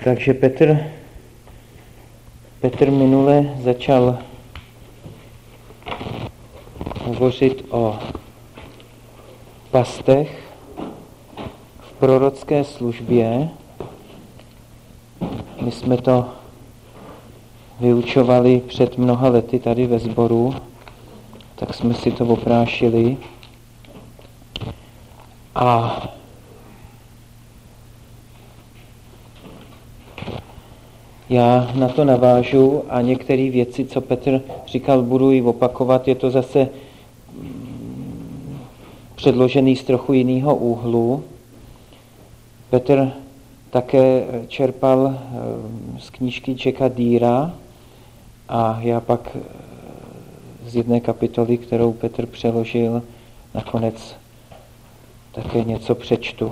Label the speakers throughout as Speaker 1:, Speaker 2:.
Speaker 1: Takže Petr minule začal hovořit o pastech v prorocké službě. My jsme to vyučovali před mnoha lety tady ve sboru, tak jsme si to oprášili. A já na to navážu a některé věci, co Petr říkal, budu i opakovat. Je to zase předložený z trochu jiného úhlu. Petr také čerpal z knížky Jacka Deera a já pak z jedné kapitoly, kterou Petr přeložil, nakonec také něco přečtu.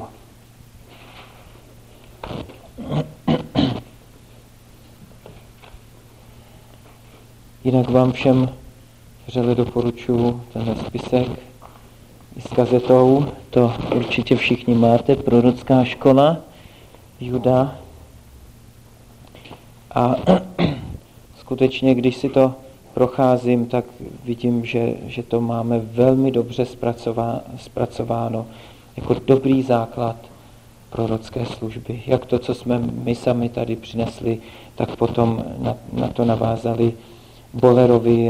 Speaker 1: Jinak vám všem vřele doporučuji tenhle spisek i s kazetou. To určitě všichni máte. Prorocká škola Juda. A skutečně, když si to procházím, tak vidím, že to máme velmi dobře zpracováno jako dobrý základ prorocké služby. Jak to, co jsme my sami tady přinesli, tak potom na to navázali Bollerovi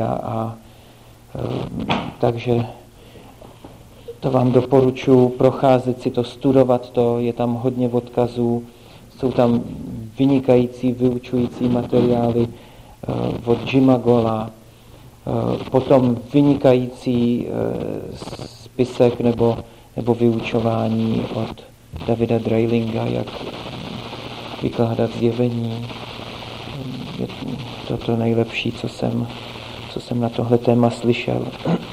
Speaker 1: takže to vám doporučuji procházet si to, studovat to, je tam hodně odkazů, jsou tam vynikající, vyučující materiály od Jima Gola, potom vynikající spisek nebo vyučování od Davida Dreilinga, jak vykládat zjevení. Je to nejlepší, co jsem na tohle téma slyšel.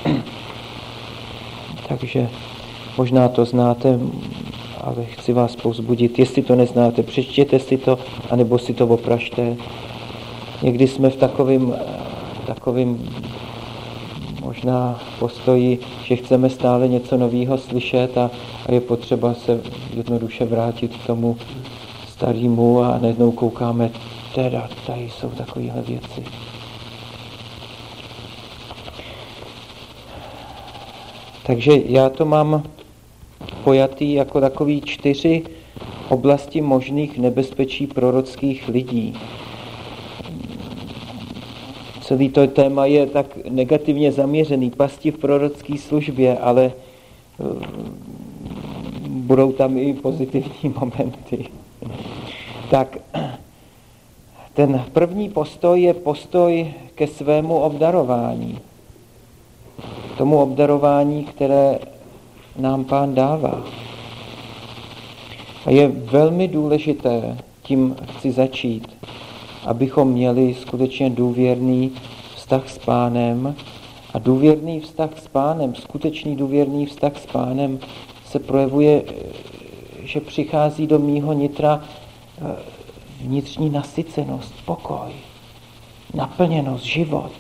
Speaker 1: Takže možná to znáte, ale chci vás povzbudit. Jestli to neznáte, přečtěte si to, anebo si to opražte. Někdy jsme v takovým možná postoji, že chceme stále něco nového slyšet a je potřeba se jednoduše vrátit k tomu starému a najednou koukáme, teda tady jsou takovéhle věci. Takže já to mám pojatý jako takový 4 oblasti možných nebezpečí prorockých lidí. Celý to téma je tak negativně zaměřený, pasti v prorocké službě, ale budou tam i pozitivní momenty. Tak ten první postoj je postoj ke svému obdarování. Tomu obdarování, které nám Pán dává. A je velmi důležité, tím chci začít, abychom měli skutečně důvěrný vztah s Pánem. A důvěrný vztah s Pánem, skutečný důvěrný vztah s Pánem se projevuje, že přichází do mýho nitra vnitřní nasycenost, pokoj, naplněnost, život.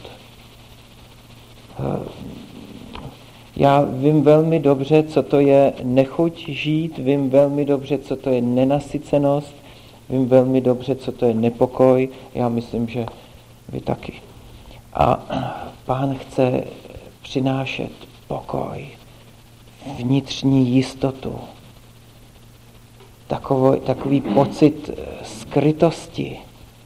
Speaker 1: Já vím velmi dobře, co to je nechuť žít, vím velmi dobře, co to je nenasycenost, vím velmi dobře, co to je nepokoj, já myslím, že vy taky. A Pán chce přinášet pokoj, vnitřní jistotu, takový pocit skrytosti,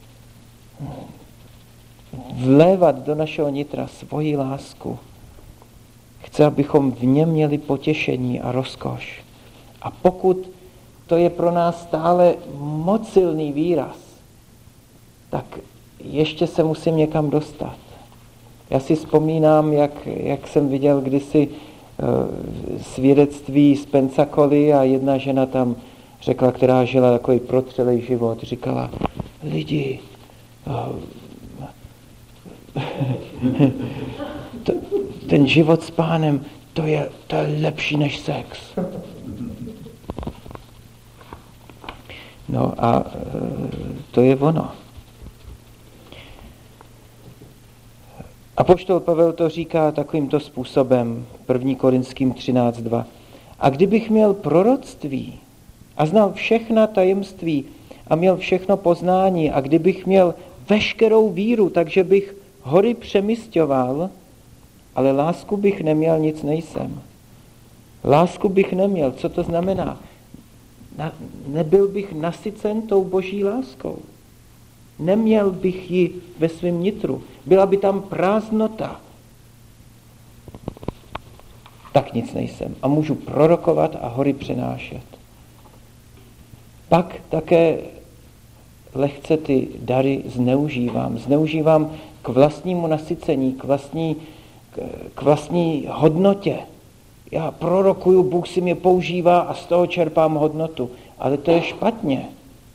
Speaker 1: vlévat do našeho nitra svoji lásku. Chce, abychom v něm měli potěšení a rozkoš. A pokud to je pro nás stále moc silný výraz, tak ještě se musím někam dostat. Já si vzpomínám, jak jsem viděl kdysi svědectví z Pensacoly a jedna žena tam řekla, která žila takový protřelej život, říkala, lidi, ten život s Pánem, to je lepší než sex. No a to je ono. Apoštol Pavel to říká takovýmto způsobem, 1. Korinským 13:2. A kdybych měl proroctví a znal všechna tajemství a měl všechno poznání a kdybych měl veškerou víru, takže bych hory přemysťoval, ale lásku bych neměl, nic nejsem. Lásku bych neměl. Co to znamená? Nebyl bych nasycen tou boží láskou. Neměl bych ji ve svém nitru. Byla by tam prázdnota. Tak nic nejsem. A můžu prorokovat a hory přenášet. Pak také lehce ty dary zneužívám. Zneužívám k vlastnímu nasycení, k vlastní hodnotě. Já prorokuju, Bůh si mě používá a z toho čerpám hodnotu. Ale to je špatně.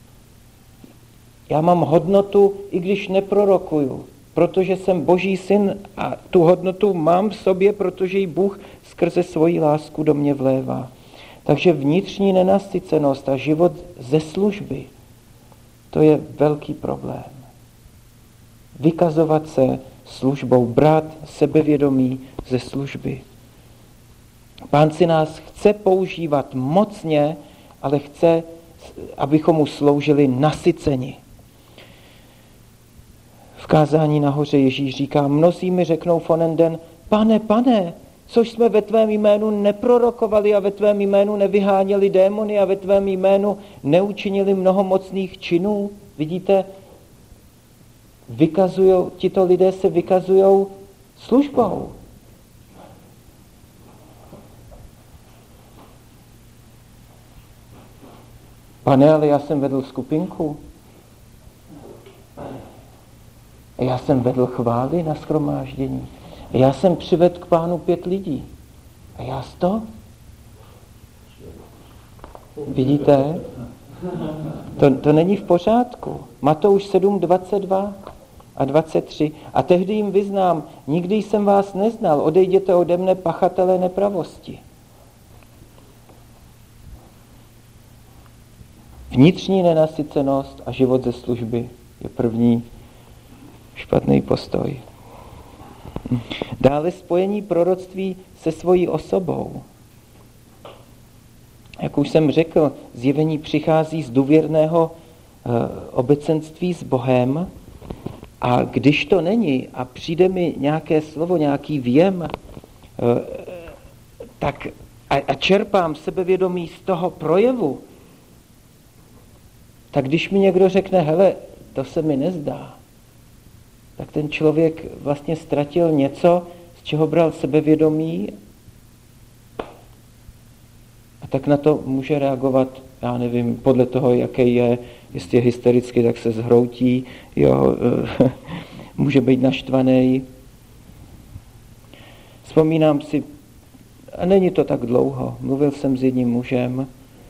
Speaker 1: Já mám hodnotu, i když neprorokuju, protože jsem Boží syn a tu hodnotu mám v sobě, protože ji Bůh skrze svoji lásku do mě vlévá. Takže vnitřní nenasycenost a život ze služby, to je velký problém. Vykazovat se službou, brát sebevědomí ze služby. Pán si nás chce používat mocně, ale chce, abychom mu sloužili nasyceni. V kázání nahoře Ježíš říká, mnozí mi řeknou fonenden, pane, což jsme ve tvém jménu neprorokovali a ve tvém jménu nevyháněli démony a ve tvém jménu neučinili mnoho mocných činů. Vidíte, tito lidé se vykazují službou. Pane, ale já jsem vedl skupinku. Já jsem vedl chvály na shromáždění. Já jsem přivedl k Pánu 5 lidí. A já 100? Vidíte? To není v pořádku. Matouš 7, 22 a 23. A tehdy jim vyznám, nikdy jsem vás neznal, odejděte ode mne, pachatelé nepravosti. Vnitřní nenasycenost a život ze služby je první špatný postoj. Dále spojení proroctví se svojí osobou. Jak už jsem řekl, zjevení přichází z důvěrného obecenství s Bohem a když to není a přijde mi nějaké slovo, nějaký věm, tak a čerpám sebevědomí z toho projevu, tak když mi někdo řekne, hele, to se mi nezdá, tak ten člověk vlastně ztratil něco, z čeho bral sebevědomí a tak na to může reagovat, já nevím, podle toho, jaký je, jestli je hysterický, tak se zhroutí, jo, může být naštvaný. Vzpomínám si, a není to tak dlouho, mluvil jsem s jedním mužem,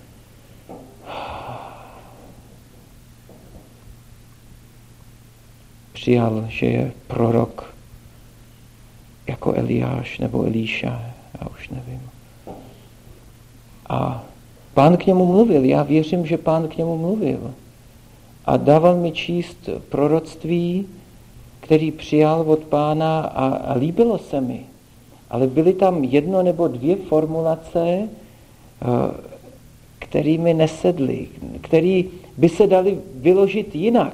Speaker 1: přijal, že je prorok jako Eliáš nebo Elíša, já už nevím. A Pán k němu mluvil, já věřím, že Pán k němu mluvil. A dával mi číst proroctví, který přijal od Pána a líbilo se mi. Ale byly tam 1 nebo 2 formulace, které mi nesedly, které by se daly vyložit jinak.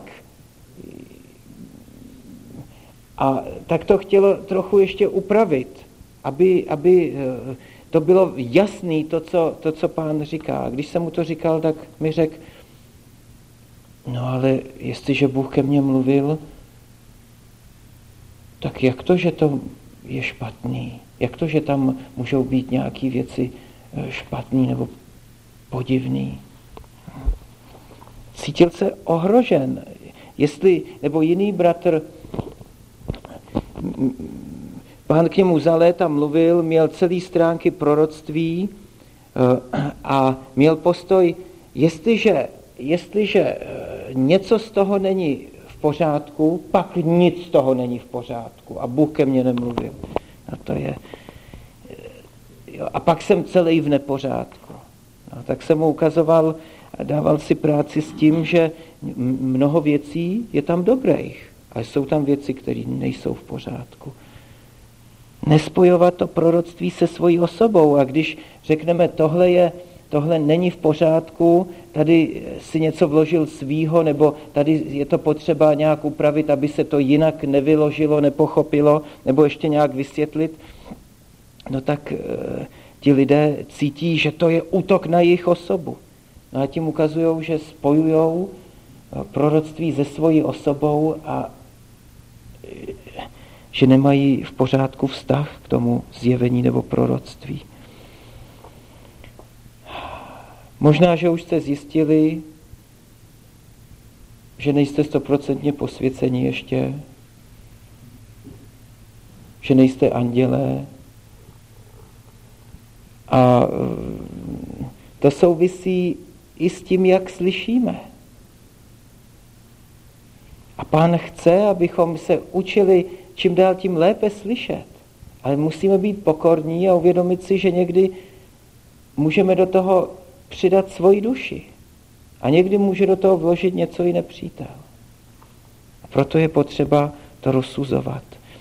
Speaker 1: A tak to chtělo trochu ještě upravit, aby to bylo jasný, to, co Pán říká. Když jsem mu to říkal, tak mi řekl, no ale jestliže Bůh ke mně mluvil, tak jak to, že to je špatný? Jak to, že tam můžou být nějaké věci špatný nebo podivný? Cítil se ohrožen. Nebo jiný bratr, Pán k němu za léta mluvil, měl celé stránky proroctví a měl postoj, jestliže něco z toho není v pořádku, pak nic z toho není v pořádku a Bůh ke mně nemluvil. A to je... A pak jsem celý v nepořádku. No, tak jsem mu ukazoval a dával si práci s tím, že mnoho věcí je tam dobrých, ale jsou tam věci, které nejsou v pořádku. Nespojovat to proroctví se svojí osobou a když řekneme, tohle tohle není v pořádku, tady si něco vložil svýho, nebo tady je to potřeba nějak upravit, aby se to jinak nevyložilo, nepochopilo, nebo ještě nějak vysvětlit, no tak ti lidé cítí, že to je útok na jejich osobu. No a tím ukazují, že spojujou proroctví se svojí osobou a že nemají v pořádku vztah k tomu zjevení nebo proroctví. Možná, že už jste zjistili, že nejste 100% posvěceni ještě, že nejste andělé. A to souvisí i s tím, jak slyšíme. A Pán chce, abychom se učili čím dál tím lépe slyšet. Ale musíme být pokorní a uvědomit si, že někdy můžeme do toho přidat svoji duši. A někdy může do toho vložit něco i nepřítel. A proto je potřeba to rozsuzovat.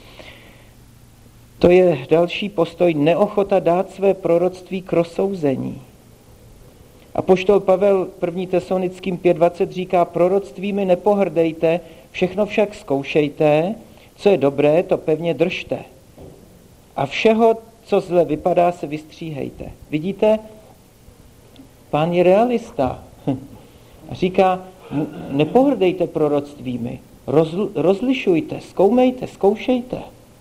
Speaker 1: To je další postoj, neochota dát své proroctví k rozsouzení. Apoštol Pavel 1. Tesalonickým 5:20 říká, proroctvími nepohrdejte, všechno však zkoušejte, co je dobré, to pevně držte. A všeho, co zle vypadá, se vystříhejte. Vidíte? Pán je realista. A říká, nepohrdejte proroctvími, rozlišujte, zkoumejte, zkoušejte.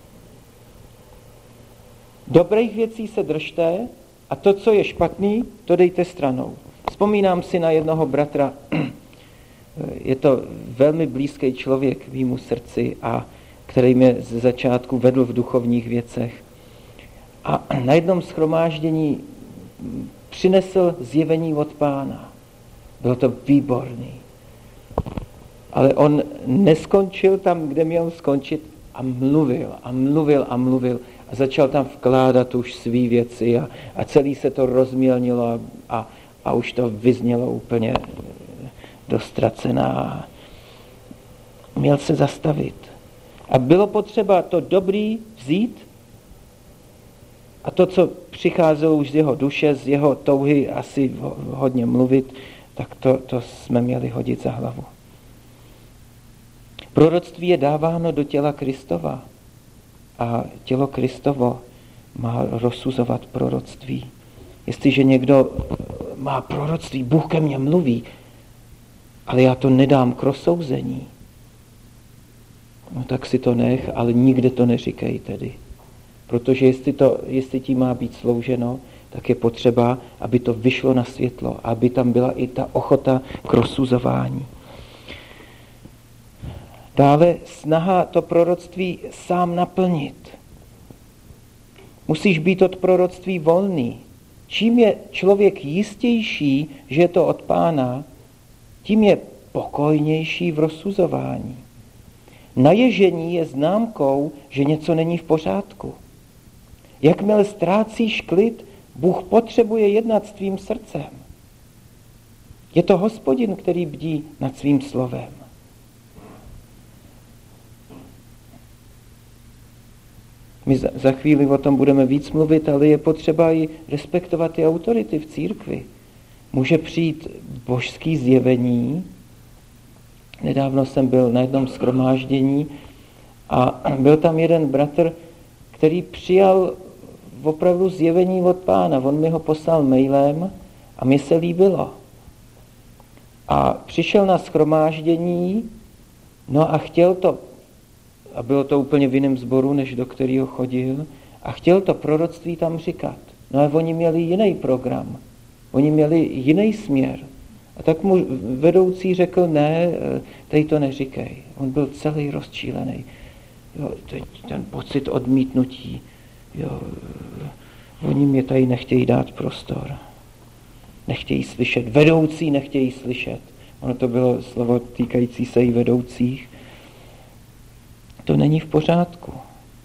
Speaker 1: Dobrých věcí se držte a to, co je špatný, to dejte stranou. Vzpomínám si na jednoho bratra, je to velmi blízký člověk v mému srdci a který mě ze začátku vedl v duchovních věcech. A na jednom shromáždění přinesl zjevení od Pána. Bylo to výborný. Ale on neskončil tam, kde měl skončit a mluvil a mluvil a mluvil. A začal tam vkládat už svý věci a celý se to rozmělnilo a už to vyznělo úplně dostracená. Měl se zastavit. A bylo potřeba to dobrý vzít a to, co přicházelo už z jeho duše, z jeho touhy asi hodně mluvit, tak to jsme měli hodit za hlavu. Proroctví je dáváno do těla Kristova a tělo Kristovo má rozsuzovat proroctví. Jestliže někdo má proroctví, Bůh ke mně mluví, ale já to nedám k rozsouzení, no tak si to nech, ale nikde to neříkej tedy. Protože jestli tím má být slouženo, tak je potřeba, aby to vyšlo na světlo, aby tam byla i ta ochota k rozsuzování. Dále snaha to proroctví sám naplnit. Musíš být od proroctví volný. Čím je člověk jistější, že je to od Pána, tím je pokojnější v rozsuzování. Naježení je známkou, že něco není v pořádku. Jakmile ztrácíš klid, Bůh potřebuje jednat s tvým srdcem. Je to Hospodin, který bdí nad svým slovem. My za chvíli o tom budeme víc mluvit, ale je potřeba i respektovat ty autority v církvi. Může přijít božský zjevení. Nedávno jsem byl na jednom shromáždění a byl tam jeden bratr, který přijal opravdu zjevení od Pána. On mi ho poslal mailem a mi se líbilo. A přišel na shromáždění, no a chtěl to, a bylo to úplně v jiném sboru, než do kterého chodil, a chtěl to proroctví tam říkat. No a oni měli jiný program, oni měli jiný směr. A tak mu vedoucí řekl, ne, tady to neříkej. On byl celý rozčílený. Jo, ten pocit odmítnutí. Jo, oni mě tady nechtějí dát prostor. Nechtějí slyšet. Vedoucí nechtějí slyšet. Ono to bylo slovo týkající se i vedoucích. To není v pořádku.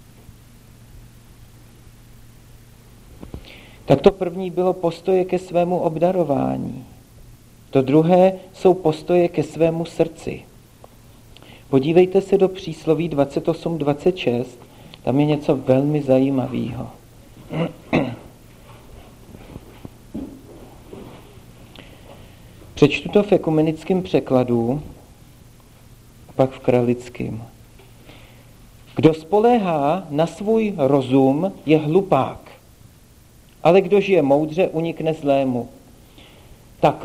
Speaker 1: Tak to první bylo postoje ke svému obdarování. To druhé jsou postoje ke svému srdci. Podívejte se do přísloví 28-26, tam je něco velmi zajímavého. Přečtu to v ekumenickém překladu a pak v kralickém. Kdo spoléhá na svůj rozum, je hlupák, ale kdo žije moudře, unikne zlému. Tak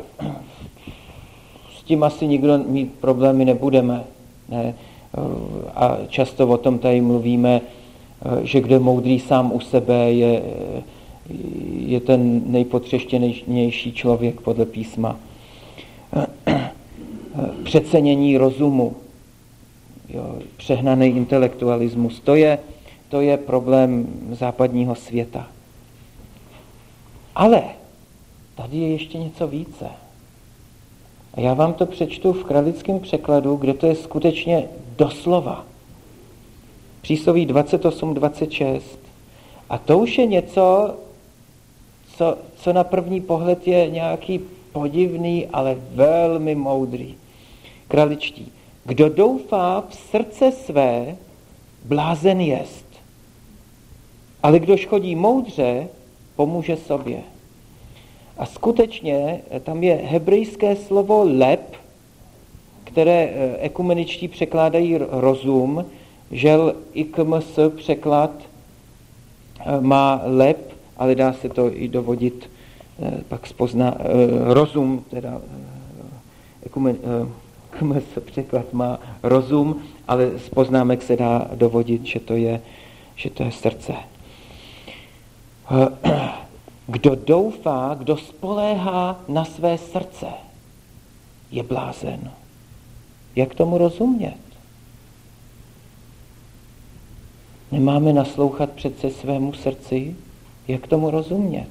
Speaker 1: s tím asi nikdo mít problémy nebudeme. Ne? A často o tom tady mluvíme, že kdo je moudrý sám u sebe, je ten nejpotřeštěnější člověk podle písma. Přecenění rozumu, jo, přehnaný intelektualismus, to je problém západního světa. Ale tady je ještě něco více. A já vám to přečtu v kralickém překladu, kde to je skutečně doslova. Přísloví 28-26. A to už je něco, co na první pohled je nějaký podivný, ale velmi moudrý. Kraličtí. Kdo doufá v srdce své, blázen jest. Ale kdož chodí moudře, pomůže sobě. A skutečně tam je hebrejské slovo lep, které ekumeničtí překládají rozum, žel IKMS překlad má lep, ale dá se to i dovodit, pak spozná rozum, teda KMS překlad má rozum, ale z poznámek se dá dovodit, že to je srdce. Kdo doufá, kdo spoléhá na své srdce, je blázen. Jak tomu rozumět? Nemáme naslouchat přece svému srdci? Jak tomu rozumět?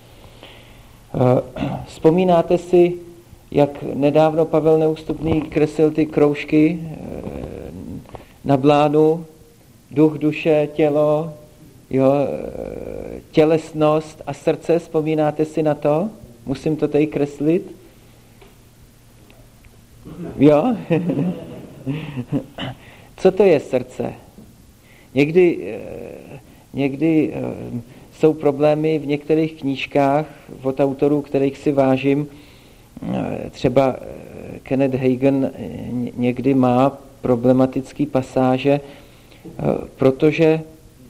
Speaker 1: Vzpomínáte si, jak nedávno Pavel Neústupný kreslil ty kroužky na blánu, duch, duše, tělo, jo, tělesnost a srdce, vzpomínáte si na to? Musím to tady kreslit? Jo? Co to je srdce? Někdy jsou problémy v některých knížkách od autorů, kterých si vážím. Třeba Kenneth Hagin někdy má problematický pasáže, protože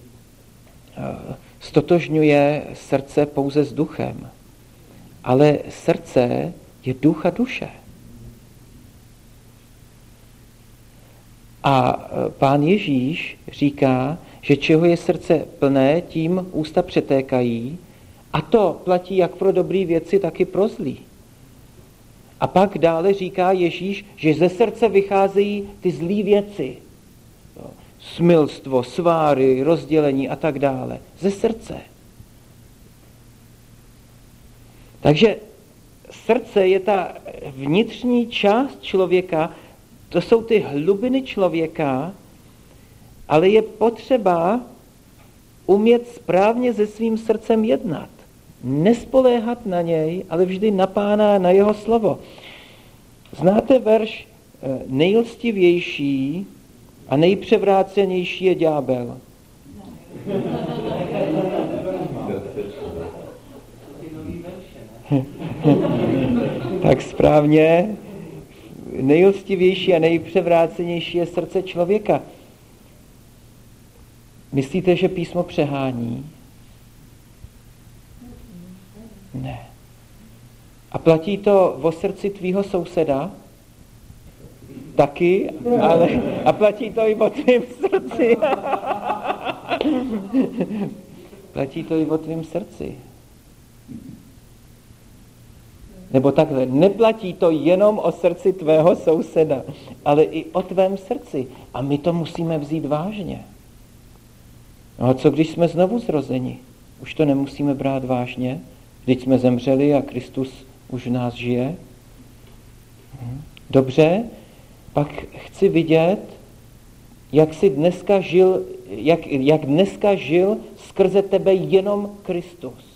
Speaker 1: stotožňuje srdce pouze s duchem. Ale srdce je duch a duše. A Pán Ježíš říká, že čeho je srdce plné, tím ústa přetékají, a to platí jak pro dobré věci, tak i pro zlý. A pak dále říká Ježíš, že ze srdce vycházejí ty zlý věci. Smilstvo, sváry, rozdělení a tak dále. Ze srdce. Takže srdce je ta vnitřní část člověka, to jsou ty hlubiny člověka, ale je potřeba umět správně se svým srdcem jednat. Nespoléhat na něj, ale vždy na Pána, na jeho slovo. Znáte verš nejlstivější a nejpřevrácenější je ďábel. Tak správně. Nejlstivější a nejpřevrácenější je srdce člověka. Myslíte, že písmo přehání? Ne. A platí to o srdci tvýho souseda? Taky, ale a platí to i o tvým srdci. Platí to i o tvým srdci. Nebo takhle, neplatí to jenom o srdci tvého souseda, ale i o tvém srdci. A my to musíme vzít vážně. No a co když jsme znovu zrozeni? Už to nemusíme brát vážně? Vždyť jsme zemřeli a Kristus už v nás žije? Dobře, pak chci vidět, jak jsi dneska žil, jak dneska žil skrze tebe jenom Kristus.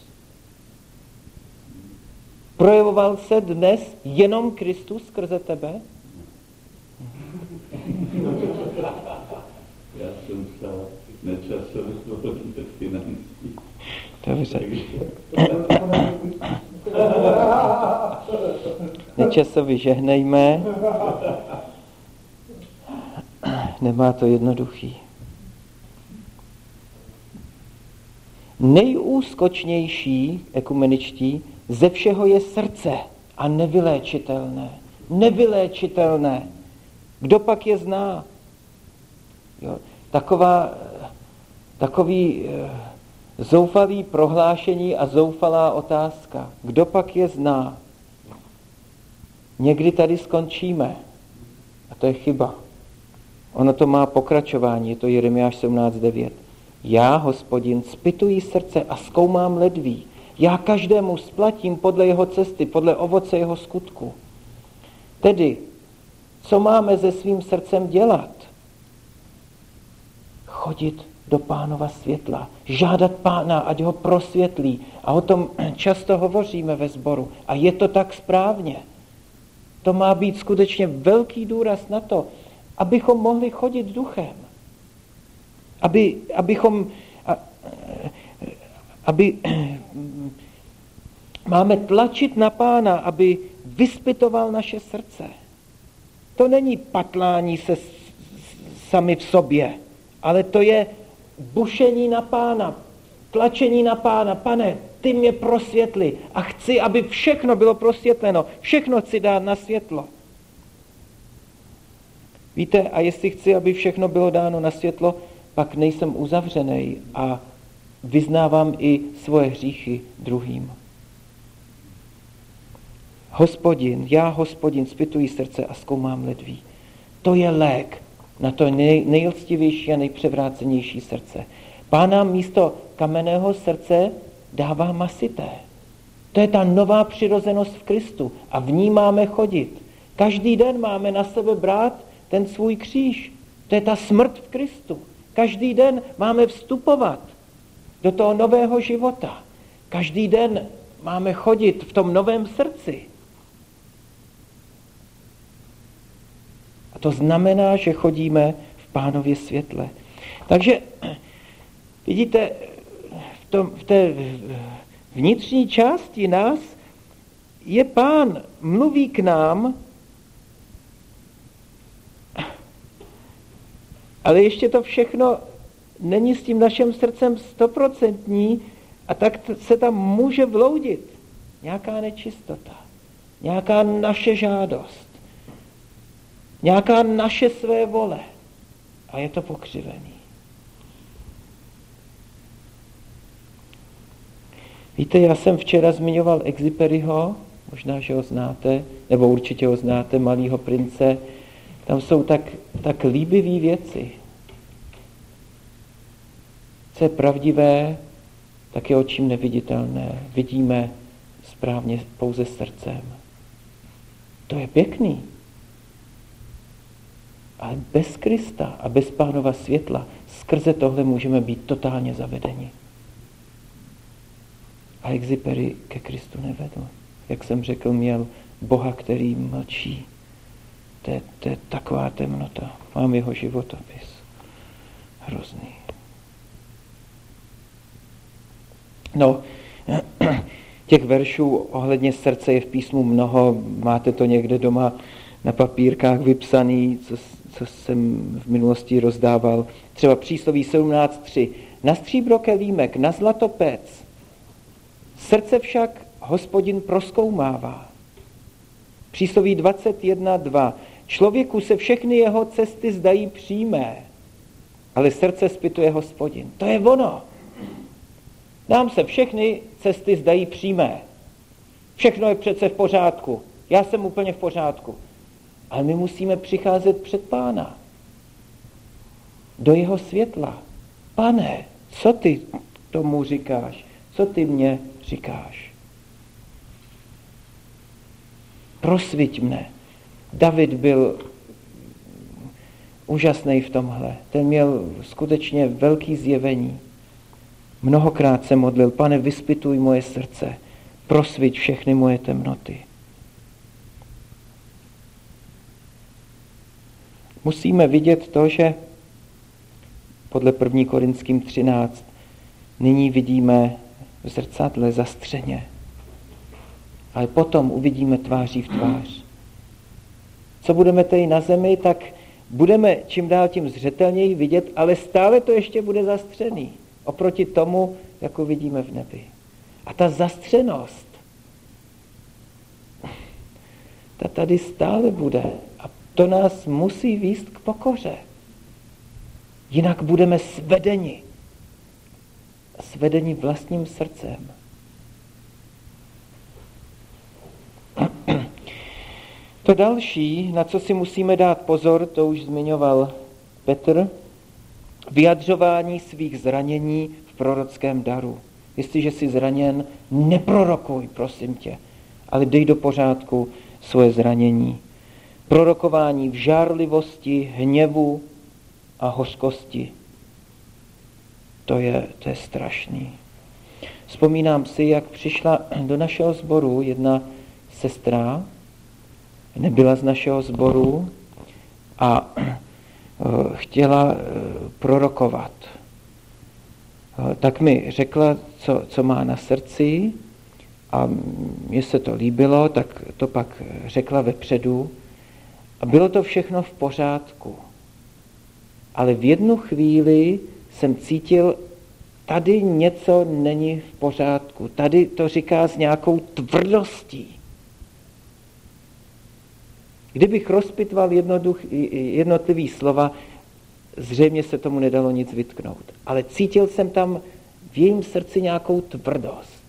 Speaker 1: Projevoval se dnes jenom Kristus skrze tebe?
Speaker 2: Já jsem stál nečasově bez financí.
Speaker 1: Dobře. Nečasovi žehnejme. Nemá to jednoduchý. Nejúskočnější, ekumeničtí, ze všeho je srdce a nevyléčitelné. Nevyléčitelné. Kdo pak je zná? Jo, takový zoufalý prohlášení a zoufalá otázka. Kdo pak je zná? Někdy tady skončíme. A to je chyba. Ono to má pokračování, je to Jeremiáš 17:9. Já, Hospodin, zpytuji srdce a zkoumám ledví. Já každému splatím podle jeho cesty, podle ovoce jeho skutku. Tedy, co máme se svým srdcem dělat? Chodit do Pánova světla, žádat Pána, ať ho prosvětlí. A o tom často hovoříme ve sboru. A je to tak správně. To má být skutečně velký důraz na to, abychom mohli chodit duchem. Máme tlačit na Pána, aby vyspytoval naše srdce. To není patlání se sami v sobě, ale to je bušení na Pána, tlačení na Pána. Pane, ty mě prosvětli a chci, aby všechno bylo prosvětleno. Všechno chci dát na světlo. Víte, a jestli chci, aby všechno bylo dáno na světlo, pak nejsem uzavřený a vyznávám i svoje hříchy druhým. Hospodin, já Hospodin, zpytuji srdce a zkoumám ledví. To je lék na to nejlstivější a nejpřevrácenější srdce. Pán nám místo kamenného srdce dává masité. To je ta nová přirozenost v Kristu a v ní máme chodit. Každý den máme na sebe brát ten svůj kříž. To je ta smrt v Kristu. Každý den máme vstupovat do toho nového života. Každý den máme chodit v tom novém srdci. A to znamená, že chodíme v Pánově světle. Takže vidíte, v té vnitřní části nás je Pán, mluví k nám, ale ještě to všechno není s tím naším srdcem 100%, a tak se tam může vloudit nějaká nečistota, nějaká naše žádost, nějaká naše své vole a je to pokřivený. Víte, já jsem včera zmiňoval Exupéryho, možná, že ho znáte, nebo určitě ho znáte, Malýho prince. Tam jsou tak líbivé věci. Co je pravdivé, tak je očím neviditelné. Vidíme správně pouze srdcem. To je pěkný. Ale bez Krista a bez Pánova světla skrze tohle můžeme být totálně zavedeni. A Exupéry ke Kristu nevedl. Jak jsem řekl, měl Boha, který mlčí. To je taková temnota. Mám jeho životopis. Hrozný. No, těch veršů ohledně srdce je v písmu mnoho. Máte to někde doma na papírkách vypsaný, co jsem v minulosti rozdával. Třeba přísloví 17:3. Na stříbro kelímek, na zlato pec. Srdce však Hospodin prozkoumává. Přísloví 21:2. Člověku se všechny jeho cesty zdají přímé, ale srdce zpytuje Hospodin. To je ono. Nám se všechny cesty zdají přímé. Všechno je přece v pořádku. Já jsem úplně v pořádku. Ale my musíme přicházet před Pána. Do jeho světla. Pane, co ty tomu říkáš? Co ty mě říkáš? Prosviť mne. David byl úžasný v tomhle. Ten měl skutečně velký zjevení. Mnohokrát se modlil, Pane, vyspytuj moje srdce, prosviť všechny moje temnoty. Musíme vidět to, že podle 1. Korinským 13 nyní vidíme v zrcadle zastřeně. ale potom uvidíme tváří v tvář. Co budeme tady na zemi, tak budeme čím dál tím zřetelněji vidět, ale stále to ještě bude zastřený oproti tomu, jako vidíme v nebi. A ta zastřenost, ta tady stále bude. A to nás musí vést k pokoře. Jinak budeme svedeni vlastním srdcem. To další, na co si musíme dát pozor, to už zmiňoval Petr, vyjadřování svých zranění v prorockém daru. Jestliže jsi zraněn, neprorokuj, prosím tě, ale dej do pořádku svoje zranění. Prorokování v žárlivosti, hněvu a hořkosti. To je strašný. Vzpomínám si, jak přišla do našeho sboru jedna sestra, nebyla z našeho sboru a chtěla prorokovat. Tak mi řekla, co má na srdci a mně se to líbilo, tak to pak řekla vepředu a bylo to všechno v pořádku. Ale v jednu chvíli jsem cítil, tady něco není v pořádku. Tady to říká s nějakou tvrdostí. Kdybych rozpitval jednotlivý slova, zřejmě se tomu nedalo nic vytknout. Ale cítil jsem tam v jejím srdci nějakou tvrdost.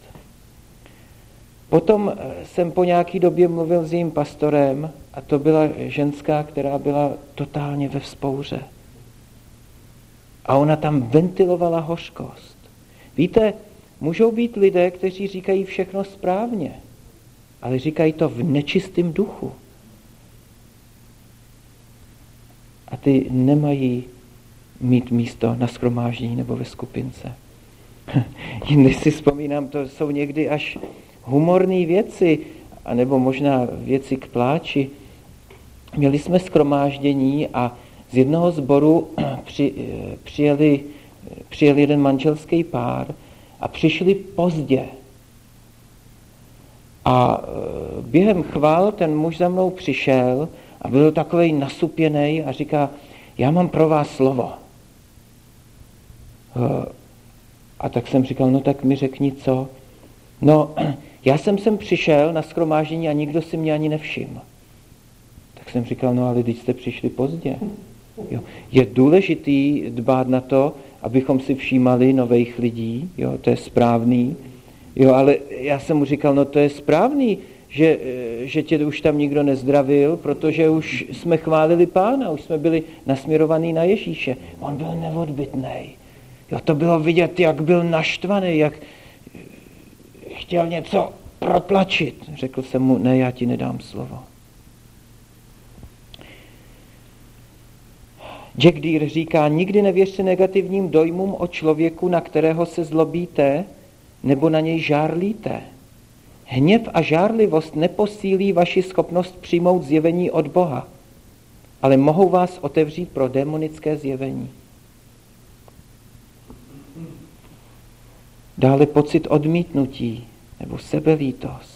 Speaker 1: Potom jsem po nějaký době mluvil s jejím pastorem a to byla ženská, která byla totálně ve vzpouře. A ona tam ventilovala hořkost. Víte, můžou být lidé, kteří říkají všechno správně, ale říkají to v nečistém duchu. A ty nemají mít místo na shromáždění nebo ve skupince. Jindy si vzpomínám, to jsou někdy až humorné věci, anebo možná věci k pláči. Měli jsme shromáždění a z jednoho sboru přijel jeden manželský pár a přišli pozdě. A během chvál ten muž za mnou přišel a byl takovej nasupěnej a říká, já mám pro vás slovo. A tak jsem říkal, no tak mi řekni co. No, já jsem sem přišel na shromáždění a nikdo si mě ani nevšiml. Tak jsem říkal, no ale teď jste přišli pozdě. Jo. Je důležitý dbát na to, abychom si všímali nových lidí, jo, to je správný. Jo, ale já jsem mu říkal, no to je správný, že tě už tam nikdo nezdravil, protože už jsme chválili Pána, už jsme byli nasměrovaní na Ježíše. On byl neodbytnej. Jo, to bylo vidět, jak byl naštvaný, jak chtěl něco protlačit. Řekl jsem mu, ne, já ti nedám slovo. Jack Deere říká, nikdy nevěřte negativním dojmům o člověku, na kterého se zlobíte, nebo na něj žárlíte. Hněv a žárlivost neposílí vaši schopnost přijmout zjevení od Boha, ale mohou vás otevřít pro démonické zjevení. Dále pocit odmítnutí nebo sebelítost.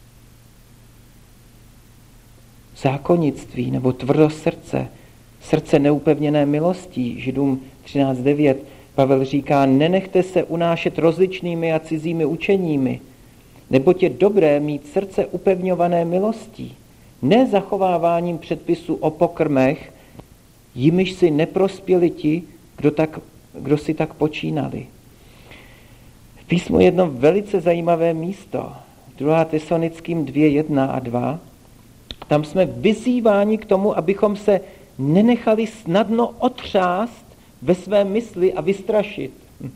Speaker 1: Zákonnictví nebo tvrdost srdce, srdce neupevněné milostí, Židům 13.9, Pavel říká, nenechte se unášet rozličnými a cizími učeními, neboť je dobré mít srdce upevňované milostí, ne zachováváním předpisů o pokrmech, jimiž si neprospěli ti, kdo si tak počínali. V písmu je jedno velice zajímavé místo, 2. Tesalonickým 2.1 a 2. Tam jsme vyzýváni k tomu, abychom se nenechali snadno otřást ve své mysli a vystrašit.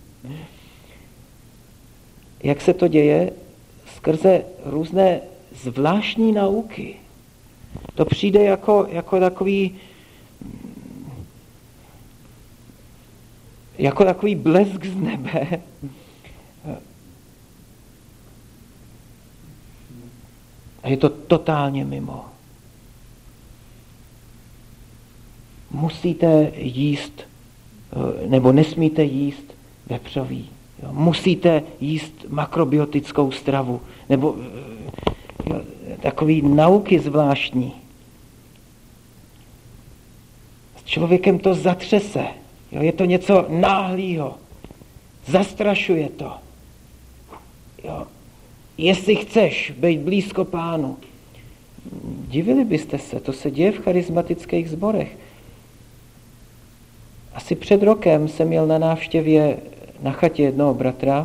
Speaker 1: Jak se to děje? Skrze různé zvláštní nauky. To přijde jako takový blesk z nebe. A je to totálně mimo. Musíte jíst, nebo nesmíte jíst vepřový. Jo. Musíte jíst makrobiotickou stravu. Nebo Jo, takový nauky zvláštní. S člověkem to zatřese. Jo, je to něco náhlýho. Zastrašuje to. Jo. Jestli chceš být blízko Pánu. Divili byste se, to se děje v charismatických sborech. Asi před rokem jsem měl na návštěvě na chatě jednoho bratra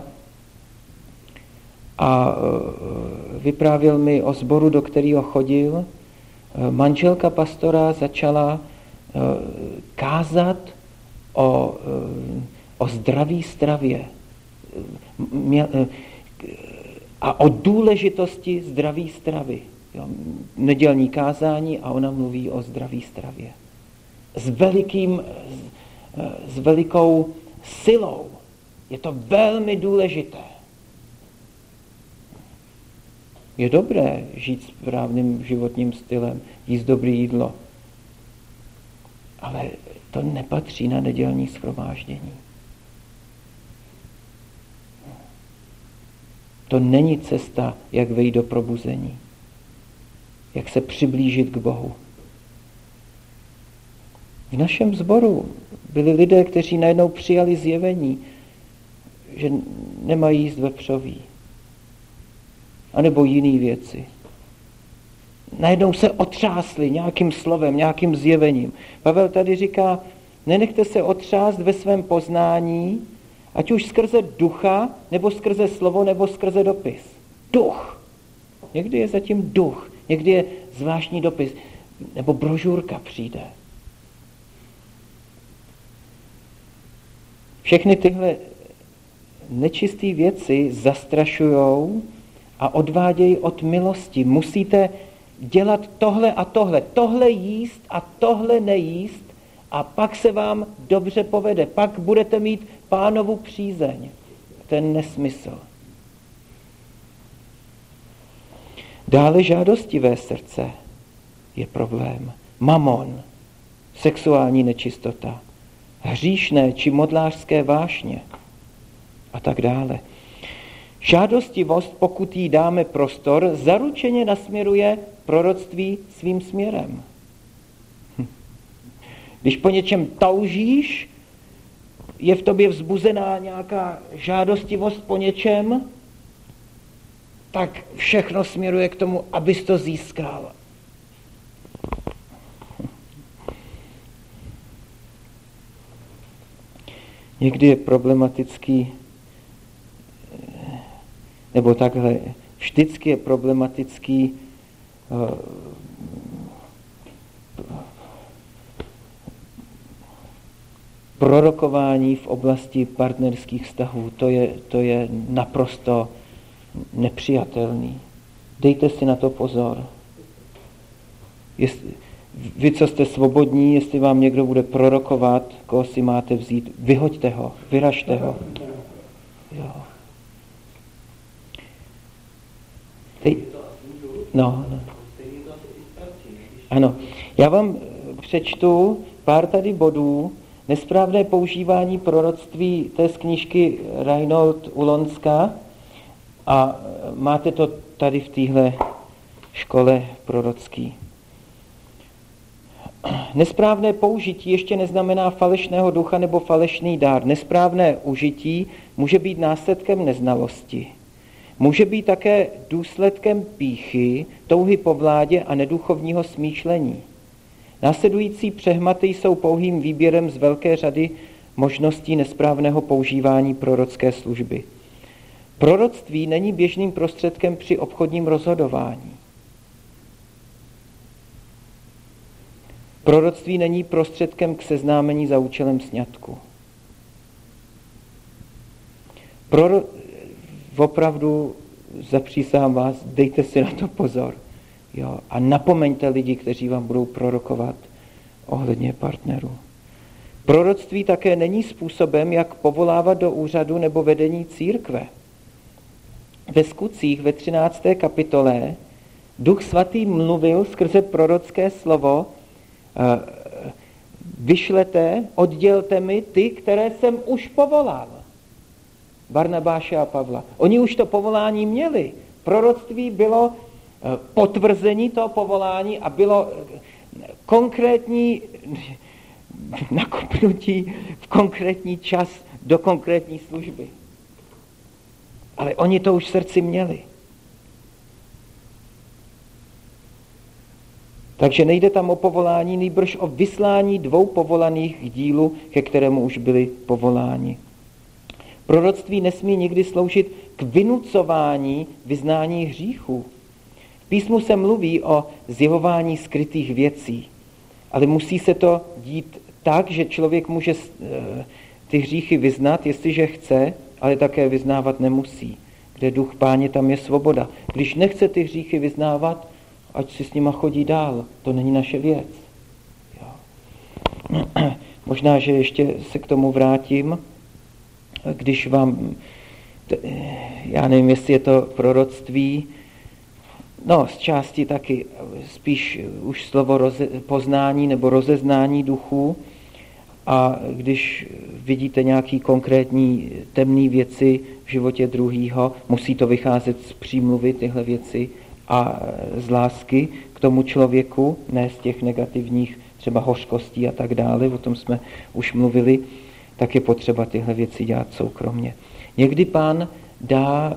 Speaker 1: a vyprávěl mi o sboru, do kterého chodil. Manželka pastora začala kázat o zdraví stravě a o důležitosti zdraví stravy. Jo, nedělní kázání a ona mluví o zdraví stravě. S velikou silou. Je to velmi důležité. Je dobré žít správným životním stylem, jíst dobré jídlo. Ale to nepatří na nedělní shromáždění. To není cesta, jak vejít do probuzení. Jak se přiblížit k Bohu. V našem sboru byli lidé, kteří najednou přijali zjevení, že nemají jíst vepřoví. A nebo jiné věci. Najednou se otřásli nějakým slovem, nějakým zjevením. Pavel tady říká, nenechte se otřást ve svém poznání, ať už skrze ducha, nebo skrze slovo, nebo skrze dopis. Duch. Někdy je zatím duch, někdy je zvláštní dopis, nebo brožurka přijde. Všechny tyhle nečisté věci zastrašujou a odvádějí od milosti. Musíte dělat tohle a tohle. Tohle jíst a tohle nejíst a pak se vám dobře povede. Pak budete mít Pánovu přízeň. To je nesmysl. Dále žádostivé srdce je problém. Mamon, sexuální nečistota, hříšné či modlářské vášně a tak dále. Žádostivost, pokud jí dáme prostor, zaručeně nasměruje proroctví svým směrem. Když po něčem toužíš, je v tobě vzbuzená nějaká žádostivost po něčem, tak všechno směruje k tomu, abys to získal. Někdy je problematický, nebo takhle, vždycky je problematický prorokování v oblasti partnerských vztahů. To je naprosto nepřijatelný. Dejte si na to pozor. Vy, co jste svobodní, jestli vám někdo bude prorokovat, koho si máte vzít, vyhoďte ho, vyražte ho. Jo. No. Ano. Já vám přečtu pár tady bodů. Nesprávné používání proroctví, to je z knížky Reinhold Ulonska a máte to tady v téhle škole prorocký. Nesprávné použití ještě neznamená falešného ducha nebo falešný dár. Nesprávné užití může být následkem neznalosti. Může být také důsledkem pýchy, touhy po vládě a neduchovního smýšlení. Následující přehmaty jsou pouhým výběrem z velké řady možností nesprávného používání prorocké služby. Proroctví není běžným prostředkem při obchodním rozhodování. Proroctví není prostředkem k seznámení za účelem sňatku. Opravdu zapřísahám vás, dejte si na to pozor. Jo, a napomeňte lidi, kteří vám budou prorokovat ohledně partnerů. Proroctví také není způsobem, jak povolávat do úřadu nebo vedení církve. Ve Skutcích ve 13. kapitole Duch Svatý mluvil skrze prorocké slovo: vyšlete, oddělte mi ty, které jsem už povolal. Barnabáše a Pavla. Oni už to povolání měli. Proroctví bylo potvrzení toho povolání a bylo konkrétní nakopnutí v konkrétní čas do konkrétní služby. Ale oni to už v srdci měli. Takže nejde tam o povolání, nýbrž o vyslání 2 povolaných k dílu, ke kterému už byli povoláni. Proroctví nesmí nikdy sloužit k vynucování vyznání hříchů. V písmu se mluví o zjevování skrytých věcí, ale musí se to dít tak, že člověk může ty hříchy vyznat, jestliže chce, ale také vyznávat nemusí. Kde duch Páně, tam je svoboda. Když nechce ty hříchy vyznávat, ať si s nima chodí dál. To není naše věc. Jo. Možná, že ještě se k tomu vrátím, když vám, já nevím, jestli je to proroctví, no z části taky spíš už slovo poznání nebo rozeznání duchů, a když vidíte nějaký konkrétní temné věci v životě druhýho, musí to vycházet z přímluvy tyhle věci a z lásky k tomu člověku, ne z těch negativních třeba hořkostí a tak dále, o tom jsme už mluvili, tak je potřeba tyhle věci dělat soukromně. Někdy Pán dá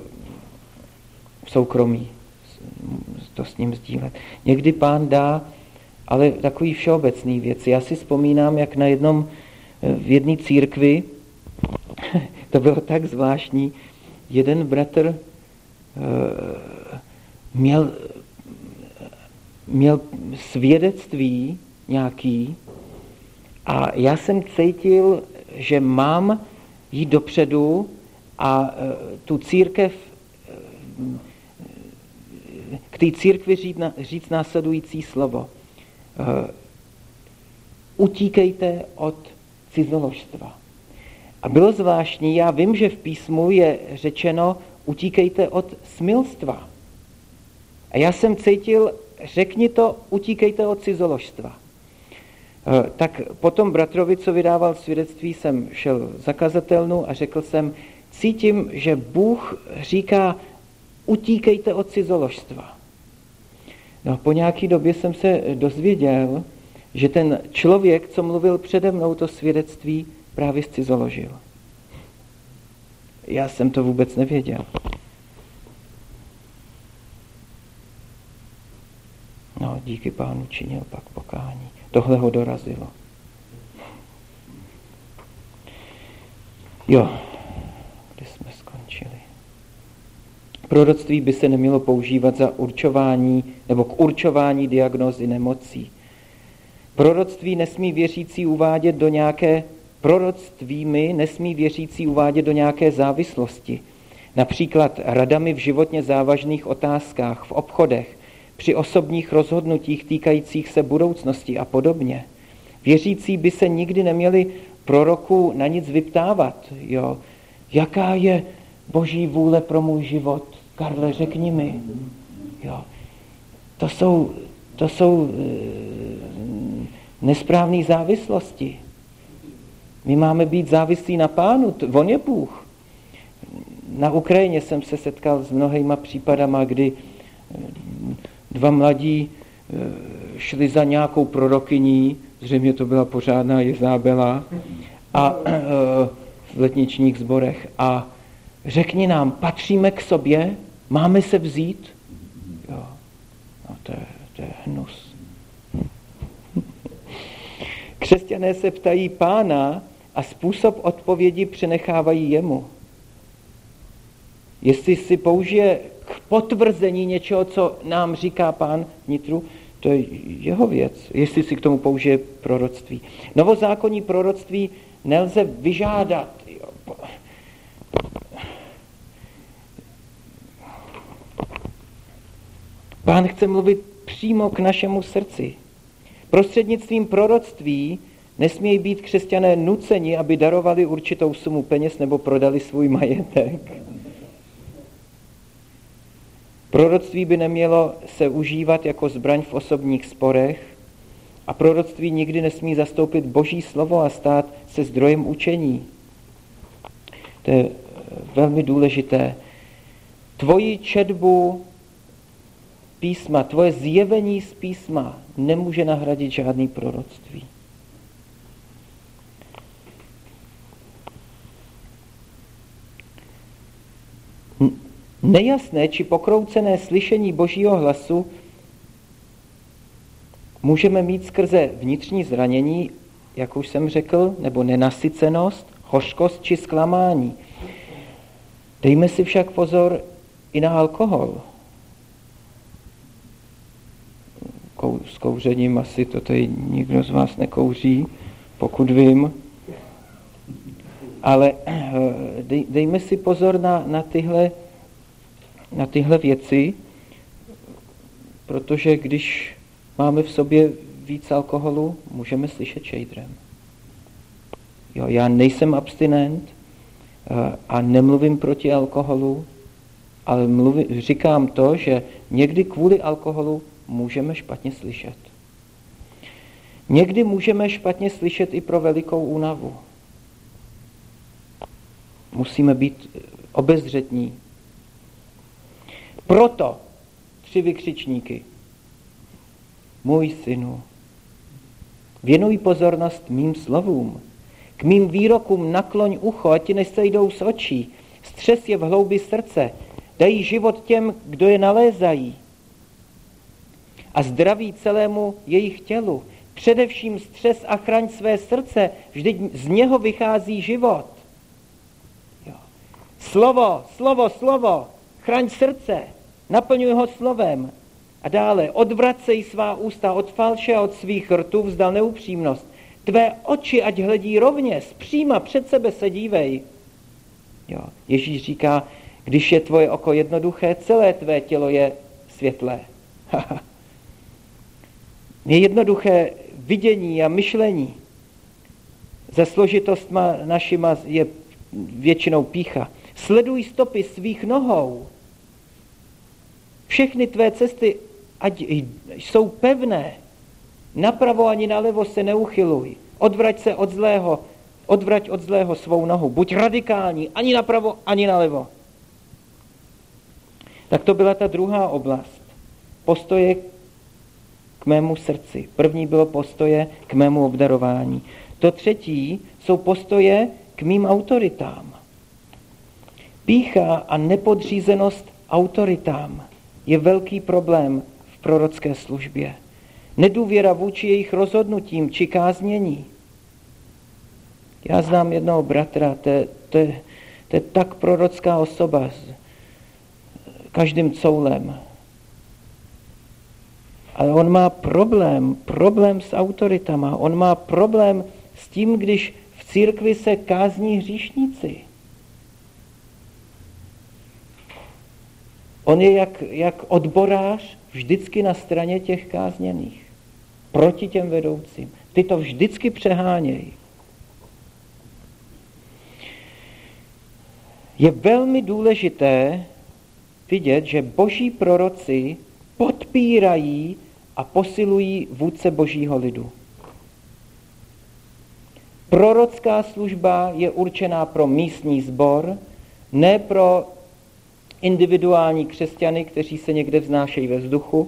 Speaker 1: soukromí to s ním sdílet. Někdy Pán dá ale takový všeobecný věci. Já si vzpomínám, jak v jedné církvi, to bylo tak zvláštní, jeden bratr měl svědectví nějaký a já jsem cítil, že mám jít dopředu a tu církev, k té církvi říct následující slovo. Utíkejte od cizoložstva. A bylo zvláštní, já vím, že v písmu je řečeno utíkejte od smilstva. A já jsem cítil, řekni to, utíkejte od cizoložstva. Tak potom bratrovi, co vydával svědectví, jsem šel za kazatelnu a řekl jsem, cítím, že Bůh říká, utíkejte od cizoložstva. No, po nějaké době jsem se dozvěděl, že ten člověk, co mluvil přede mnou to svědectví, právě zcizoložil. Já jsem to vůbec nevěděl. No, díky Pánu činil pak pokání. Tohle ho dorazilo. Jo, kde jsme skončili? Proroctví by se nemělo používat za určování nebo k určování diagnózy nemocí. Proroctvími nesmí věřící uvádět do nějaké závislosti. Například radami v životně závažných otázkách, v obchodech, při osobních rozhodnutích týkajících se budoucnosti a podobně. Věřící by se nikdy neměli proroku na nic vyptávat. Jo. Jaká je Boží vůle pro můj život? Karle, řekni mi. Jo. To jsou nesprávné závislosti. My máme být závislí na Pánu, on je Bůh. Na Ukrajině jsem se setkal s mnohýma případama, kdy 2 mladí šli za nějakou prorokyní, zřejmě to byla pořádná Jezábela, a v letničních sborech. A řekni nám, patříme k sobě, máme se vzít? Jo, no to je hnus. Křesťané se ptají Pána a způsob odpovědi přenechávají jemu. Jestli si použije k potvrzení něčeho, co nám říká Pán vnitru, to je jeho věc. Jestli si k tomu použije proroctví. Novozákonní proroctví nelze vyžádat. Pán chce mluvit přímo k našemu srdci. Prostřednictvím proroctví nesmějí být křesťané nuceni, aby darovali určitou sumu peněz nebo prodali svůj majetek. Proroctví by nemělo se užívat jako zbraň v osobních sporech a proroctví nikdy nesmí zastoupit Boží slovo a stát se zdrojem učení. To je velmi důležité. Tvoji četbu písma, tvoje zjevení z písma nemůže nahradit žádný proroctví. Nejasné či pokroucené slyšení Božího hlasu můžeme mít skrze vnitřní zranění, jak už jsem řekl, nebo nenasycenost, hořkost či zklamání. Dejme si však pozor i na alkohol. S kouřením asi to tady nikdo z vás nekouří, pokud vím. Ale dejme si pozor na tyhle věci, protože když máme v sobě víc alkoholu, můžeme slyšet šejdrem. Jo, já nejsem abstinent a nemluvím proti alkoholu, ale říkám to, že někdy kvůli alkoholu můžeme špatně slyšet. Někdy můžeme špatně slyšet i pro velikou únavu. Musíme být obezřetní. Proto 3 vykřičníky. Můj synu, věnuj pozornost mým slovům. K mým výrokům nakloň ucho, ať ti nesejdou z očí. Střes je v hloubi srdce. Dají život těm, kdo je nalézají. A zdraví celému jejich tělu. Především střes a chraň své srdce, vždyť z něho vychází život. Jo. Slovo. Chraň srdce. Naplňuj ho slovem. A dále, odvracej svá ústa od falše a od svých rtů vzdal neupřímnost. Tvé oči ať hledí rovně, zpříma před sebe se dívej. Jo. Ježíš říká, když je tvoje oko jednoduché, celé tvé tělo je světlé. Je jednoduché vidění a myšlení. Za složitostma našima je většinou pýcha. Sleduj stopy svých nohou. Všechny tvé cesty, ať jsou pevné, napravo ani nalevo se neuchyluj. Odvrať od zlého svou nohu. Buď radikální, ani napravo, ani nalevo. Tak to byla ta druhá oblast. Postoje k mému srdci. První bylo postoje k mému obdarování. To třetí jsou postoje k mým autoritám. Pýcha a nepodřízenost autoritám je velký problém v prorocké službě. Nedůvěra vůči jejich rozhodnutím či káznění. Já znám jednoho bratra, to je tak prorocká osoba s každým coulem. Ale on má problém s autoritama. On má problém s tím, když v církvi se kázní hříšníci. On je jak odborář vždycky na straně těch kázněných. Proti těm vedoucím. Ty to vždycky přehánějí. Je velmi důležité vidět, že boží proroci podpírají a posilují vůdce božího lidu. Prorocká služba je určená pro místní sbor, ne pro individuální křesťany, kteří se někde vznášejí ve vzduchu.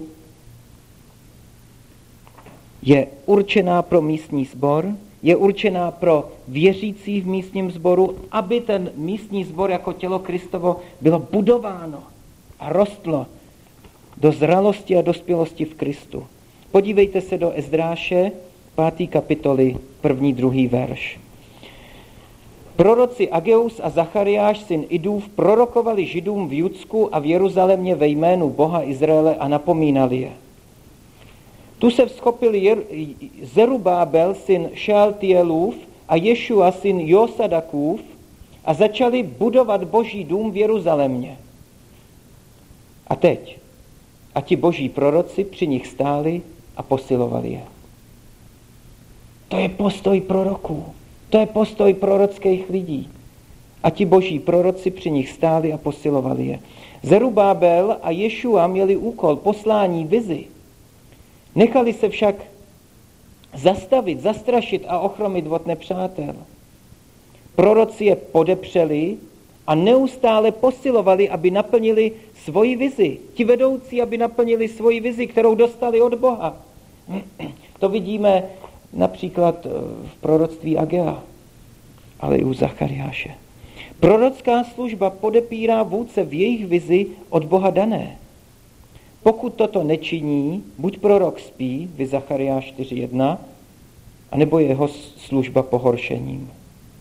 Speaker 1: Je určená pro místní sbor, je určená pro věřící v místním sboru, aby ten místní sbor jako tělo Kristovo bylo budováno a rostlo do zralosti a dospělosti v Kristu. Podívejte se do Ezdráše, 5. kapitoly, 1. 2. verš. Proroci Ageus a Zachariáš, syn Idův, prorokovali Židům v Judsku a v Jeruzalémě ve jménu Boha Izraele a napomínali je. Tu se vzchopil Zerubábel, syn Šealtielův a Ješua, syn Josadakův a začali budovat boží dům v Jeruzalémě. A teď, a ti boží proroci při nich stáli a posilovali je. To je postoj proroků. To je postoj prorockých lidí. A ti boží proroci při nich stáli a posilovali je. Zerubábel a Ješua měli úkol poslání vizi. Nechali se však zastavit, zastrašit a ochromit od nepřátel. Proroci je podepřeli a neustále posilovali, aby naplnili svoji vizi. Ti vedoucí, aby naplnili svoji vizi, kterou dostali od Boha. To vidíme například v proroctví Agea, ale i u Zachariáše. Prorocká služba podepírá vůdce v jejich vizi od Boha dané. Pokud toto nečiní, buď prorok spí, vy Zachariáš 4.1, anebo jeho služba pohoršením.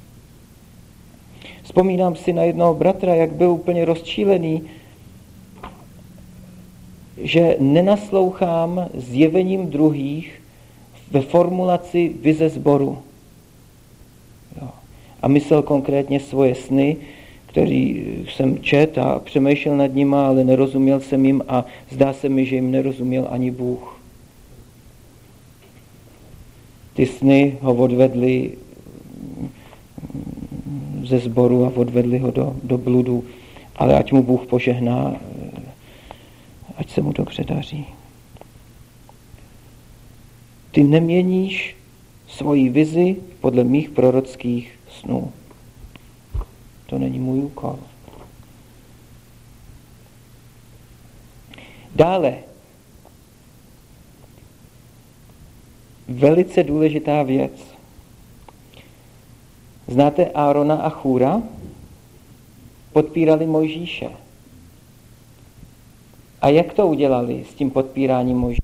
Speaker 1: Vzpomínám si na jednoho bratra, jak byl úplně rozčílený, že nenaslouchám zjevením druhých ve formulaci vize sboru. Jo. A myslel konkrétně svoje sny, který jsem četl a přemýšlel nad nima, ale nerozuměl jsem jim a zdá se mi, že jim nerozuměl ani Bůh. Ty sny ho odvedly ze sboru a odvedli ho do bludu, ale ať mu Bůh požehná, ať se mu dobře daří. Ty neměníš svoji vizi podle mých prorockých snů. To není můj úkol. Dále, velice důležitá věc. Znáte Árona a Chúra? Podpírali Mojžíše. A jak to udělali s tím podpíráním Mojžíše?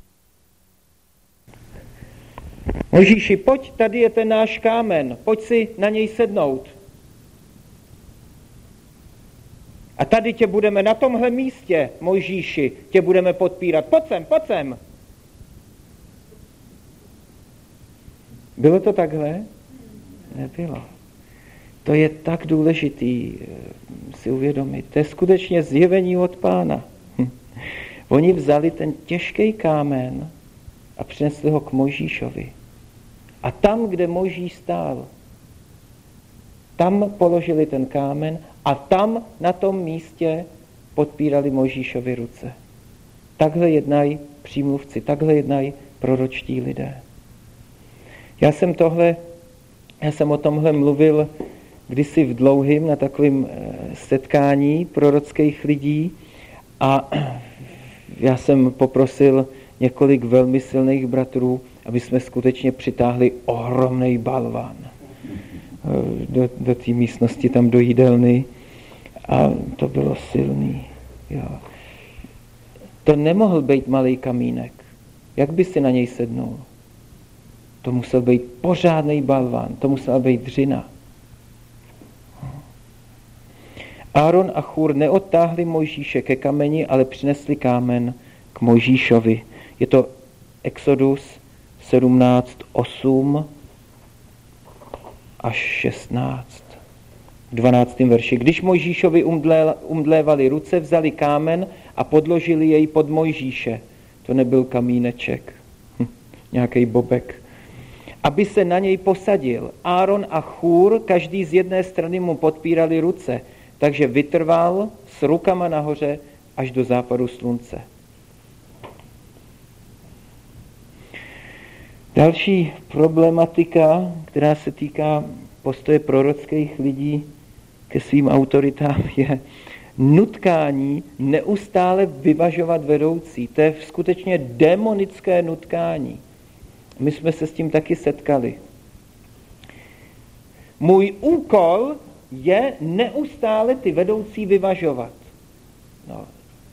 Speaker 1: Mojžíši, pojď, tady je ten náš kámen, pojď si na něj sednout. A tady tě budeme na tomhle místě, Mojžíši, tě budeme podpírat. Pojď sem. Bylo to takhle? Nebylo. To je tak důležitý si uvědomit. To je skutečně zjevení od Pána. Oni vzali ten těžký kámen a přinesli ho k Mojžíšovi. A tam, kde Mojžíš stál, tam položili ten kámen a tam na tom místě podpírali Mojžíšovi ruce. Takhle jednají přímluvci, takhle jednají proročtí lidé. Já jsem o tomhle mluvil kdysi v dlouhým na takovém setkání prorockých lidí a já jsem poprosil několik velmi silných bratrů, aby jsme skutečně přitáhli ohromný balvan do té místnosti, tam do jídelny a to bylo silný. Jo. To nemohl být malý kamínek. Jak by si na něj sednul? To musel být pořádný balvan, to musela být dřina. Áron a Chúr neodtáhli Mojžíše ke kameni, ale přinesli kámen k Mojžíšovi. Je to Exodus 17:8 až 16. V 12. verši. Když Mojžíšovi umdlévali ruce, vzali kámen a podložili jej pod Mojžíše. To nebyl kamíneček, nějaký bobek. Aby se na něj posadil. Áron a Chúr, každý z jedné strany mu podpírali ruce, takže vytrval s rukama nahoře až do západu slunce. Další problematika, která se týká postoje prorockých lidí ke svým autoritám, je nutkání neustále vyvažovat vedoucí. To je skutečně démonické nutkání. My jsme se s tím taky setkali. Můj úkol je neustále ty vedoucí vyvažovat. No.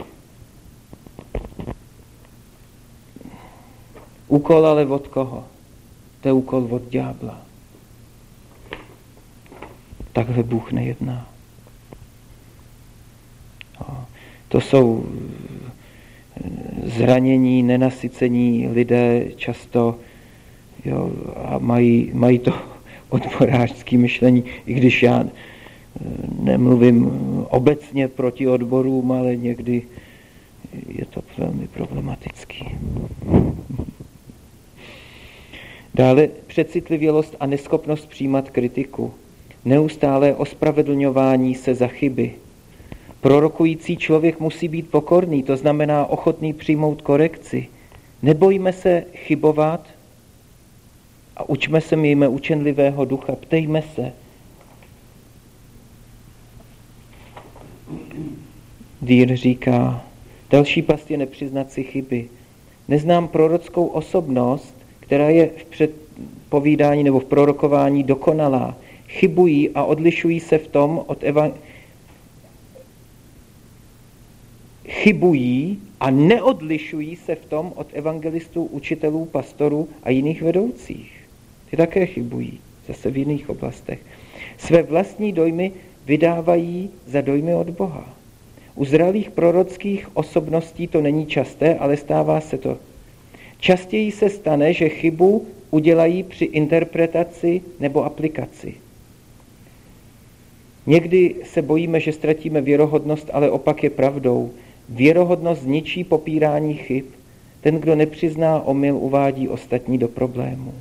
Speaker 1: Úkol ale od koho? To je úkol od ďábla. Takhle Bůh nejedná. No. To jsou zranění, nenasycení lidé často, jo, a mají to odborářské myšlení, i když já nemluvím obecně proti odborům, ale někdy je to velmi problematický. Dále přecitlivělost a neschopnost přijímat kritiku. Neustálé ospravedlňování se za chyby. Prorokující člověk musí být pokorný, to znamená ochotný přijmout korekci. Nebojme se chybovat a učme se, mějme učenlivého ducha, ptejme se. Dýr říká, další past je nepřiznat si chyby. Neznám prorockou osobnost, která je v předpovídání nebo v prorokování dokonalá. Chybují a odlišují se v tom od Chybují a neodlišují se v tom od evangelistů, učitelů, pastorů a jiných vedoucích. Ty také chybují, zase v jiných oblastech. Své vlastní dojmy vydávají za dojmy od Boha. U zralých prorockých osobností to není časté, ale stává se to. Častěji se stane, že chybu udělají při interpretaci nebo aplikaci. Někdy se bojíme, že ztratíme věrohodnost, ale opak je pravdou. Věrohodnost zničí popírání chyb. Ten, kdo nepřizná omyl, uvádí ostatní do problému.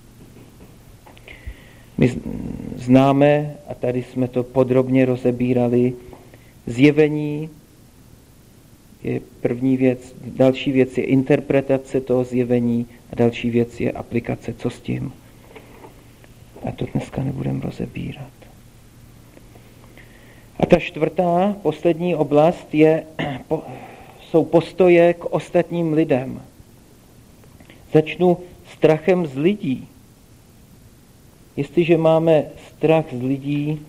Speaker 1: My známe, a tady jsme to podrobně rozebírali, zjevení je první věc, další věc je interpretace toho zjevení a další věc je aplikace, co s tím. A to dneska nebudeme rozebírat. A ta čtvrtá, poslední oblast jsou postoje k ostatním lidem. Začnu strachem z lidí. Jestliže máme strach z lidí,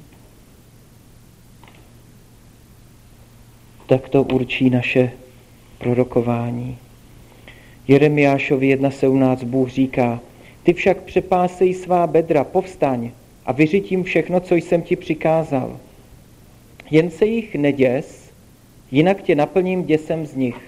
Speaker 1: tak to určí naše prorokování. Jeremiášovi 1.17 Bůh říká, ty však přepásej svá bedra, povstaň a vyřiď jim všechno, co jsem ti přikázal. Jen se jich neděs, jinak tě naplním děsem z nich.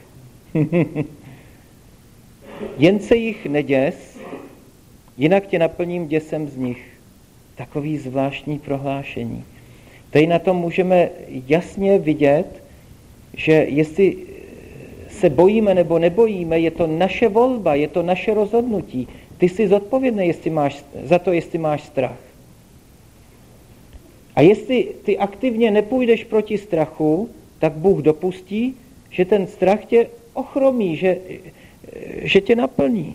Speaker 1: Jen se jich neděs, jinak tě naplním děsem z nich. Takový zvláštní prohlášení. Tady na tom můžeme jasně vidět, že jestli se bojíme nebo nebojíme, je to naše volba, je to naše rozhodnutí. Ty jsi zodpovědný za to, jestli máš strach. A jestli ty aktivně nepůjdeš proti strachu, tak Bůh dopustí, že ten strach tě ochromí, že tě naplní.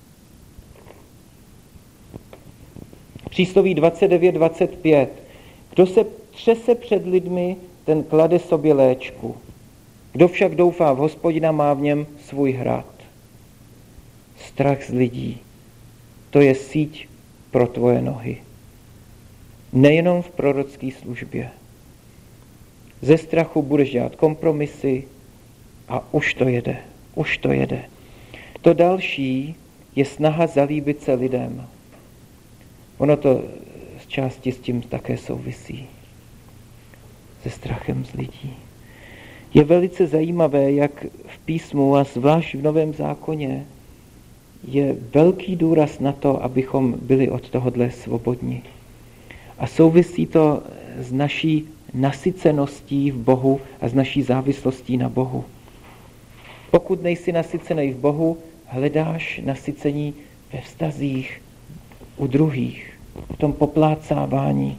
Speaker 1: Přísloví 29:25. Kdo se třese před lidmi, ten klade sobě léčku. Kdo však doufá v Hospodina, má v něm svůj hrad. Strach z lidí, to je síť pro tvoje nohy. Nejenom v prorocké službě. Ze strachu budeš dělat kompromisy a už to jede. To další je snaha zalíbit se lidem. Ono to z části s tím také souvisí. Se strachem z lidí. Je velice zajímavé, jak v písmu a zvlášť v Novém zákoně je velký důraz na to, abychom byli od tohodle svobodní. A souvisí to s naší nasyceností v Bohu a s naší závislostí na Bohu. Pokud nejsi nasycený v Bohu, hledáš nasycení ve vztazích u druhých, v tom poplácávání.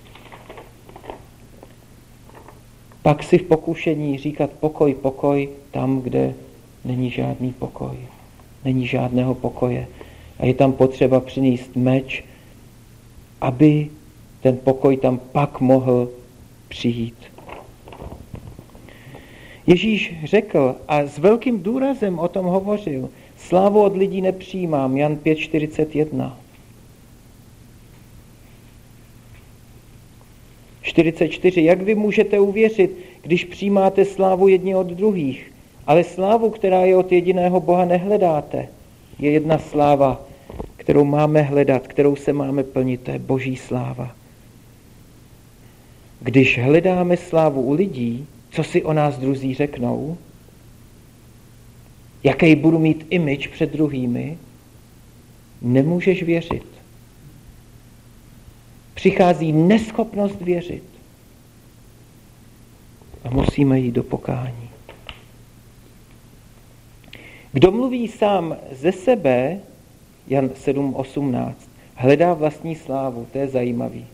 Speaker 1: Pak si v pokušení říkat pokoj tam, kde není žádný pokoj. Není žádného pokoje. A je tam potřeba přinést meč, aby ten pokoj tam pak mohl přijít. Ježíš řekl a s velkým důrazem o tom hovořil, slávu od lidí nepřijímám, Jan 5:41. 44. Jak vy můžete uvěřit, když přijímáte slávu jedni od druhých, ale slávu, která je od jediného Boha, nehledáte? Je jedna sláva, kterou máme hledat, kterou se máme plnit, to je Boží sláva. Když hledáme slávu u lidí, co si o nás druzí řeknou, jaký budu mít image před druhými, nemůžeš věřit. Přichází neschopnost věřit. A musíme jít do pokání. Kdo mluví sám ze sebe, Jan 7:18, hledá vlastní slávu, to je zajímavý.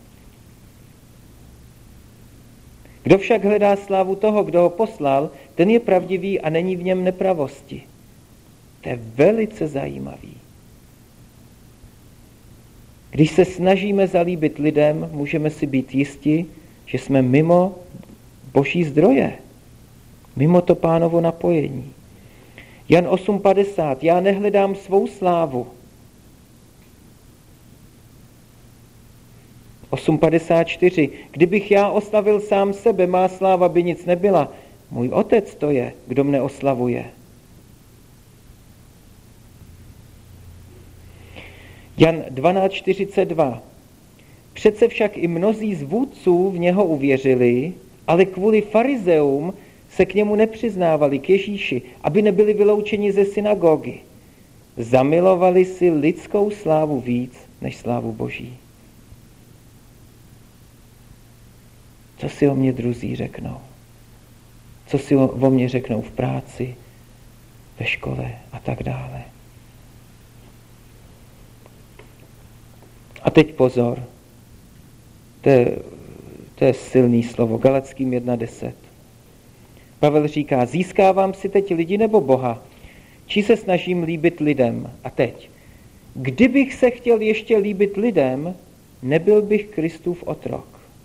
Speaker 1: Kdo však hledá slávu toho, kdo ho poslal, ten je pravdivý a není v něm nepravosti. To je velice zajímavý. Když se snažíme zalíbit lidem, můžeme si být jisti, že jsme mimo Boží zdroje. Mimo to Pánovo napojení. Jan 8.50. Já nehledám svou slávu. 8.54. Kdybych já oslavil sám sebe, má sláva by nic nebyla. Můj otec to je, kdo mne oslavuje. Jan 12.42. Přece však i mnozí z vůdců v něho uvěřili, ale kvůli farizeům se k němu nepřiznávali, k Ježíši, aby nebyli vyloučeni ze synagogy. Zamilovali si lidskou slávu víc, než slávu Boží. Co si o mě druzí řeknou? Co si o mě řeknou v práci, ve škole a tak dále. A teď pozor. To je silný slovo. Galatským 1.10. Pavel říká, získávám si teď lidi nebo Boha? Či se snažím líbit lidem? A teď. Kdybych se chtěl ještě líbit lidem, nebyl bych Kristův otrok.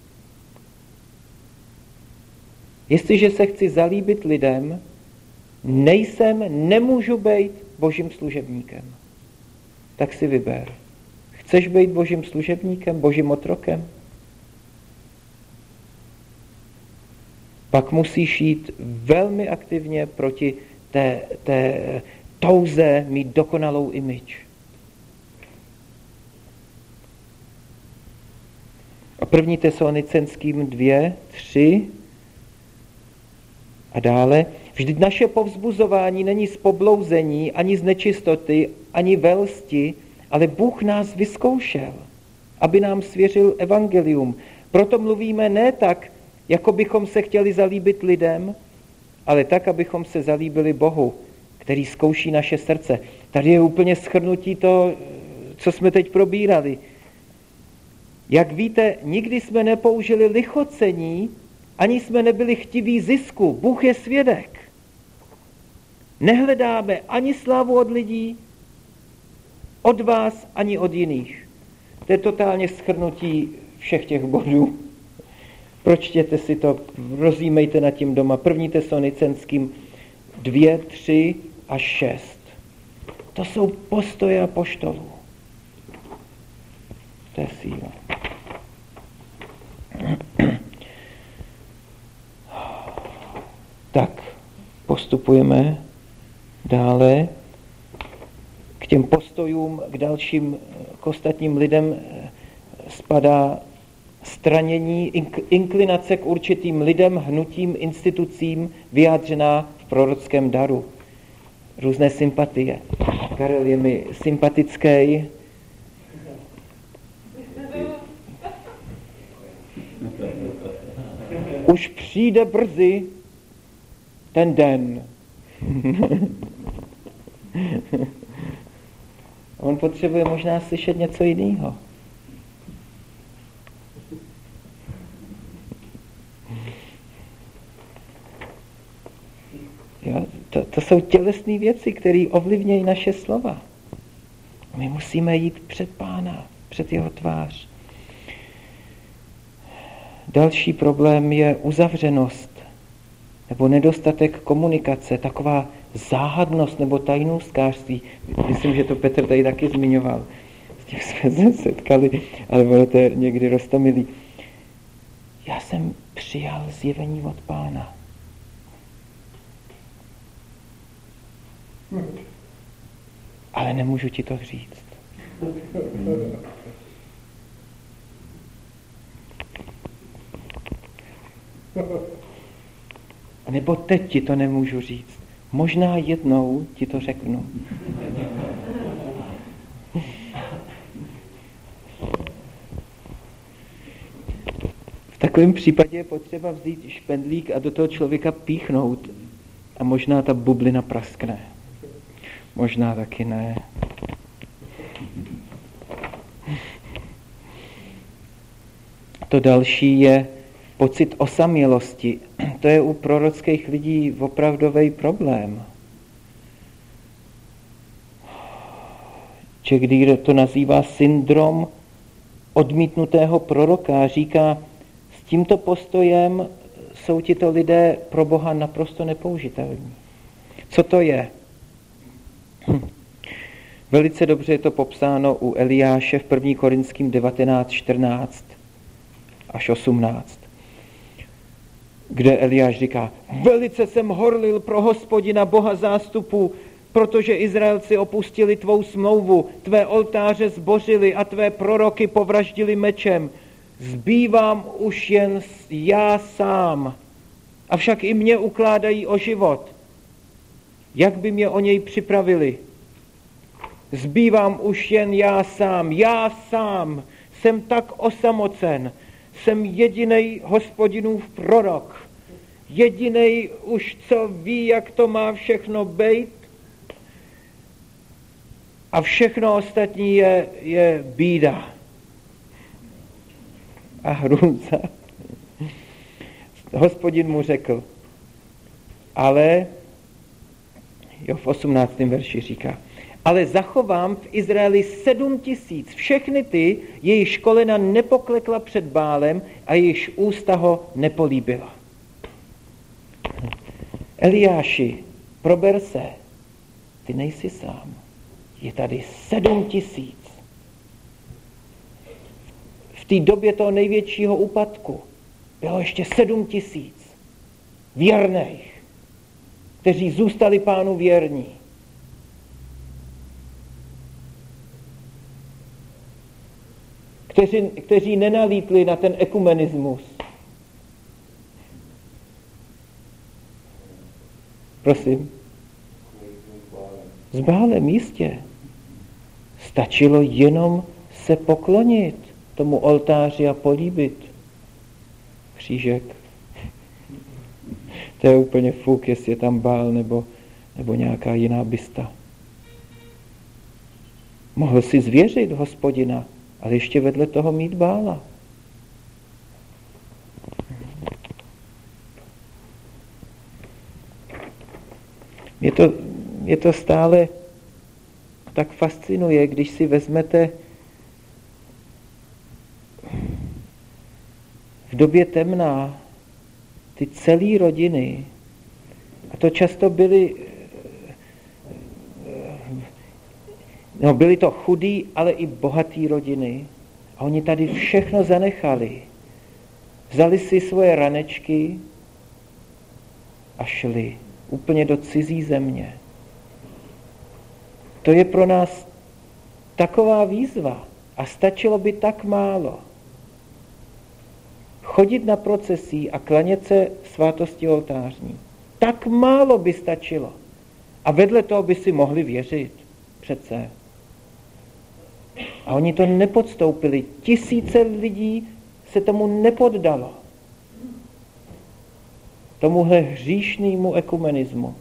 Speaker 1: Jestliže se chci zalíbit lidem, nemůžu být Božím služebníkem. Tak si vyber. Chceš být Božím služebníkem, Božím otrokem? Pak musíš jít velmi aktivně proti té touze mít dokonalou image. A 1. Tesalonicenským 2:3 a dále. Vždyť naše povzbuzování není z poblouzení, ani z nečistoty, ani velsti, ale Bůh nás vyzkoušel, aby nám svěřil evangelium. Proto mluvíme ne tak, jako bychom se chtěli zalíbit lidem, ale tak, abychom se zalíbili Bohu, který zkouší naše srdce. Tady je úplně shrnutí to, co jsme teď probírali. Jak víte, nikdy jsme nepoužili lichocení, ani jsme nebyli chtiví zisku. Bůh je svědek. Nehledáme ani slávu od lidí, od vás, ani od jiných. To je totálně shrnutí všech těch bodů. Pročtěte si to, rozjímejte nad tím doma. 1. Tesalonicenským 2, 3 až 6. To jsou postoje apoštolů. To je síla. Tak, postupujeme dále. K těm postojům, k ostatním lidem spadá stranění, inklinace k určitým lidem, hnutím, institucím vyjádřená v prorockém daru. Různé sympatie. Karel je mi sympatický. Už přijde brzy ten den. On potřebuje možná slyšet něco jiného. Jo, to jsou tělesné věci, které ovlivňují naše slova. My musíme jít před Pána, před jeho tvář. Další problém je uzavřenost nebo nedostatek komunikace, taková záhadnost nebo tajnůstkářství. Myslím, že to Petr tady taky zmiňoval. S tím jsme se setkali, ale ono to je někdy roztomilý. Já jsem přijal zjevení od Pána. Ale nemůžu ti to říct. Nebo teď ti to nemůžu říct. Možná jednou ti to řeknu. V takovém případě je potřeba vzít špendlík a do toho člověka píchnout. A možná ta bublina praskne. Možná taky ne. To další je pocit osamělosti. To je u prorockých lidí opravdový problém. Někdy to nazývá syndrom odmítnutého proroka. Říká, s tímto postojem jsou tito lidé pro Boha naprosto nepoužitelní. Co to je? Velice dobře je to popsáno u Eliáše v 1. Korinským 19:14 až 18, kde Eliáš říká: velice jsem horlil pro Hospodina Boha zástupů, protože Izraelci opustili tvou smlouvu, tvé oltáře zbořili a tvé proroky povraždili mečem. Zbývám už jen já sám, avšak i mě ukládají o život. Jak by mě o něj připravili? Zbývám už jen já sám, jsem tak osamocen, jsem jedinej Hospodinův prorok, jedinej už, co ví, jak to má všechno být, a všechno ostatní je bída a hrůza. Hospodin mu řekl, ale, v 18. verši říká, ale zachovám v Izraeli 7 000, všechny ty, jejich kolena nepoklekla před Bálem a jejich ústa ho nepolíbila. Eliáši, prober se, ty nejsi sám. Je tady 7 000. V té době toho největšího úpadku bylo ještě 7 000 věrných, kteří zůstali Pánu věrní. Kteří nenalítli na ten ekumenismus. Prosím. S Bálem, jistě. Stačilo jenom se poklonit tomu oltáři a políbit křížek. To je úplně fuk, jestli je tam Bál nebo nějaká jiná bysta. Mohl si zvěřit Hospodina, ale ještě vedle toho mít Bála. Mě to stále tak fascinuje, když si vezmete v době temná ty celé rodiny, a to často byly to chudý, ale i bohatý rodiny, a oni tady všechno zanechali. Vzali si svoje ranečky a šli úplně do cizí země. To je pro nás taková výzva a stačilo by tak málo. Chodit na procesí a klanět se svátosti oltářní. Tak málo by stačilo. A vedle toho by si mohli věřit. Přece. A oni to nepodstoupili. Tisíce lidí se tomu nepoddalo. Tomuhle hříšnému ekumenismu.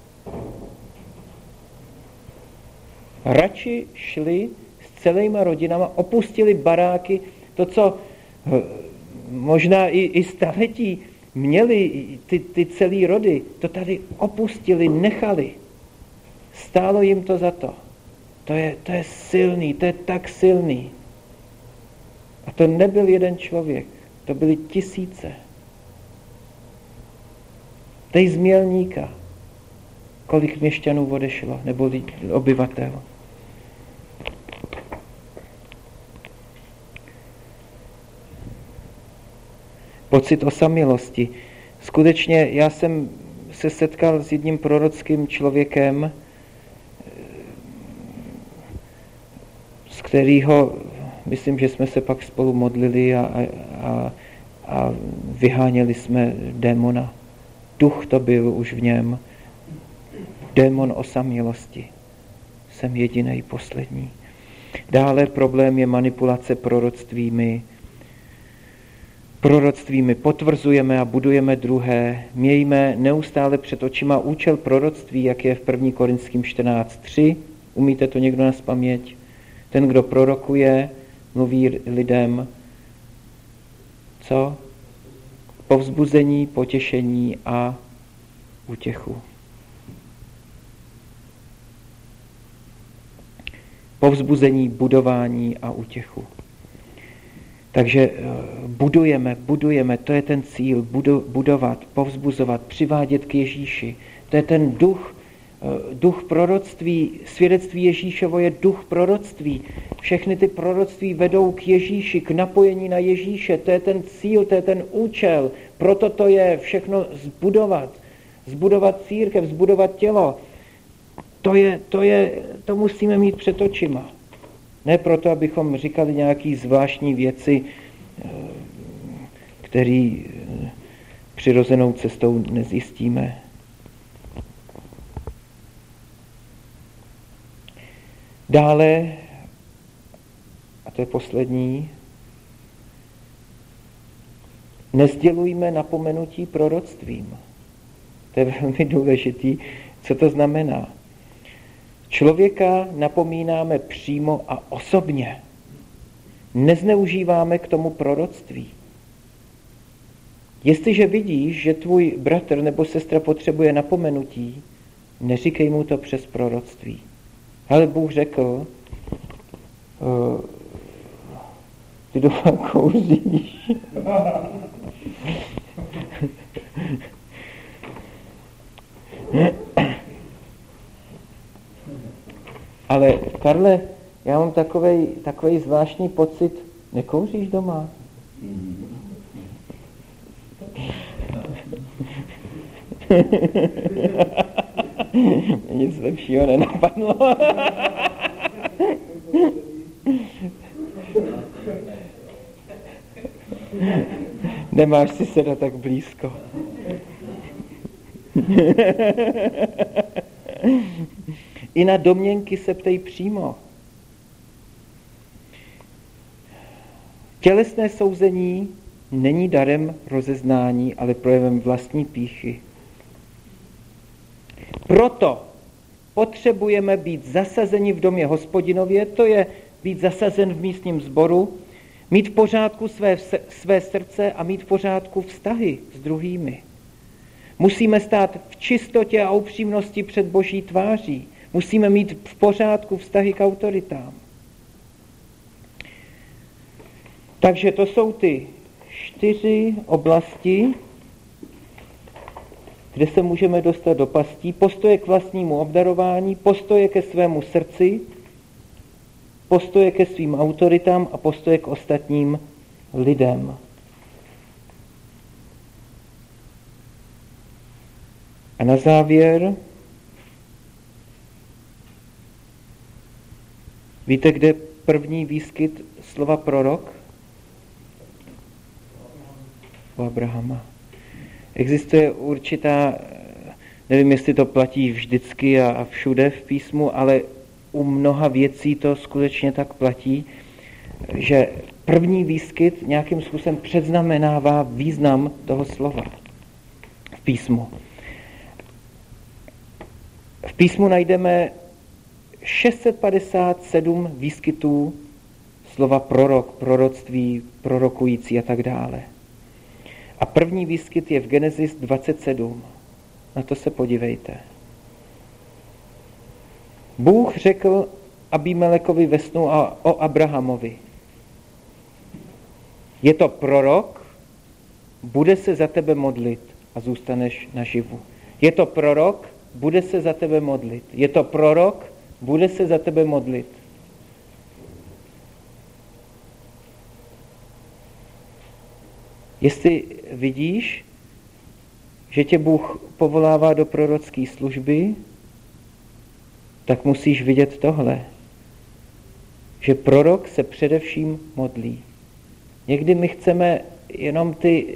Speaker 1: Radši šli s celýma rodinama, opustili baráky, to, co možná i staletí měli ty celý rody, to tady opustili, nechali. Stálo jim to za to. To je silný, to je tak silný. A to nebyl jeden člověk, to byly tisíce. Tej z Mělníka, kolik měšťanů odešlo, nebo obyvatel. Pocit osamělosti. Skutečně já jsem se setkal s jedním prorockým člověkem, z kterého, myslím, že jsme se pak spolu modlili a vyháněli jsme démona. Duch to byl už v něm. Démon osamělosti. Jsem jedinej, poslední. Dále problém je manipulace proroctvími. Proroctvími potvrzujeme a budujeme druhé. Mějme neustále před očima účel proroctví, jak je v 1. Korinským 14:3. Umíte to někdo nazpaměť? Ten, kdo prorokuje, mluví lidem, co? Povzbuzení, potěšení a útěchu. Povzbuzení, budování a útěchu. Takže budujeme, to je ten cíl, budovat, povzbuzovat, přivádět k Ježíši. To je ten duch proroctví, svědectví Ježíšovo je duch proroctví. Všechny ty proroctví vedou k Ježíši, k napojení na Ježíše. To je ten cíl, to je ten účel. Proto to je všechno zbudovat církev, zbudovat tělo. To musíme mít před očima. Ne proto, abychom říkali nějaké zvláštní věci, které přirozenou cestou nezjistíme. Dále, a to je poslední, nesdělujme napomenutí proroctvím. To je velmi důležitý. Co to znamená? Člověka napomínáme přímo a osobně. Nezneužíváme k tomu proroctví. Jestliže vidíš, že tvůj bratr nebo sestra potřebuje napomenutí, neříkej mu to přes proroctví. Ale Bůh řekl, ty doma kouříš. Ale Karle, já mám takovej zvláštní pocit, nekouříš doma? Nic lepšího nenapadlo. Nemáš si sedat tak blízko. I na domněnky se ptej přímo. Tělesné souzení není darem rozeznání, ale projevem vlastní pýchy. Proto potřebujeme být zasazeni v domě Hospodinově, to je být zasazen v místním sboru, mít v pořádku své srdce a mít v pořádku vztahy s druhými. Musíme stát v čistotě a upřímnosti před Boží tváří. Musíme mít v pořádku vztahy k autoritám. Takže to jsou ty 4 oblasti, kde se můžeme dostat do pastí. Postoje k vlastnímu obdarování, postoje ke svému srdci, postoje ke svým autoritám a postoje k ostatním lidem. A na závěr, víte, kde první výskyt slova prorok? U Abrahama. Existuje určitá, nevím, jestli to platí vždycky a všude v písmu, ale u mnoha věcí to skutečně tak platí, že první výskyt nějakým způsobem předznamenává význam toho slova v písmu. V písmu najdeme 657 výskytů slova prorok, proroctví, prorokující a tak dále. A první výskyt je v Genesis 27. Na to se podívejte. Bůh řekl Abimelekovi ve snu o Abrahamovi. Je to prorok, bude se za tebe modlit a zůstaneš naživu. Je to prorok, bude se za tebe modlit. Je to prorok, bude se za tebe modlit. Jestli vidíš, že tě Bůh povolává do prorocké služby, tak musíš vidět tohle, že prorok se především modlí. Někdy my chceme jenom ty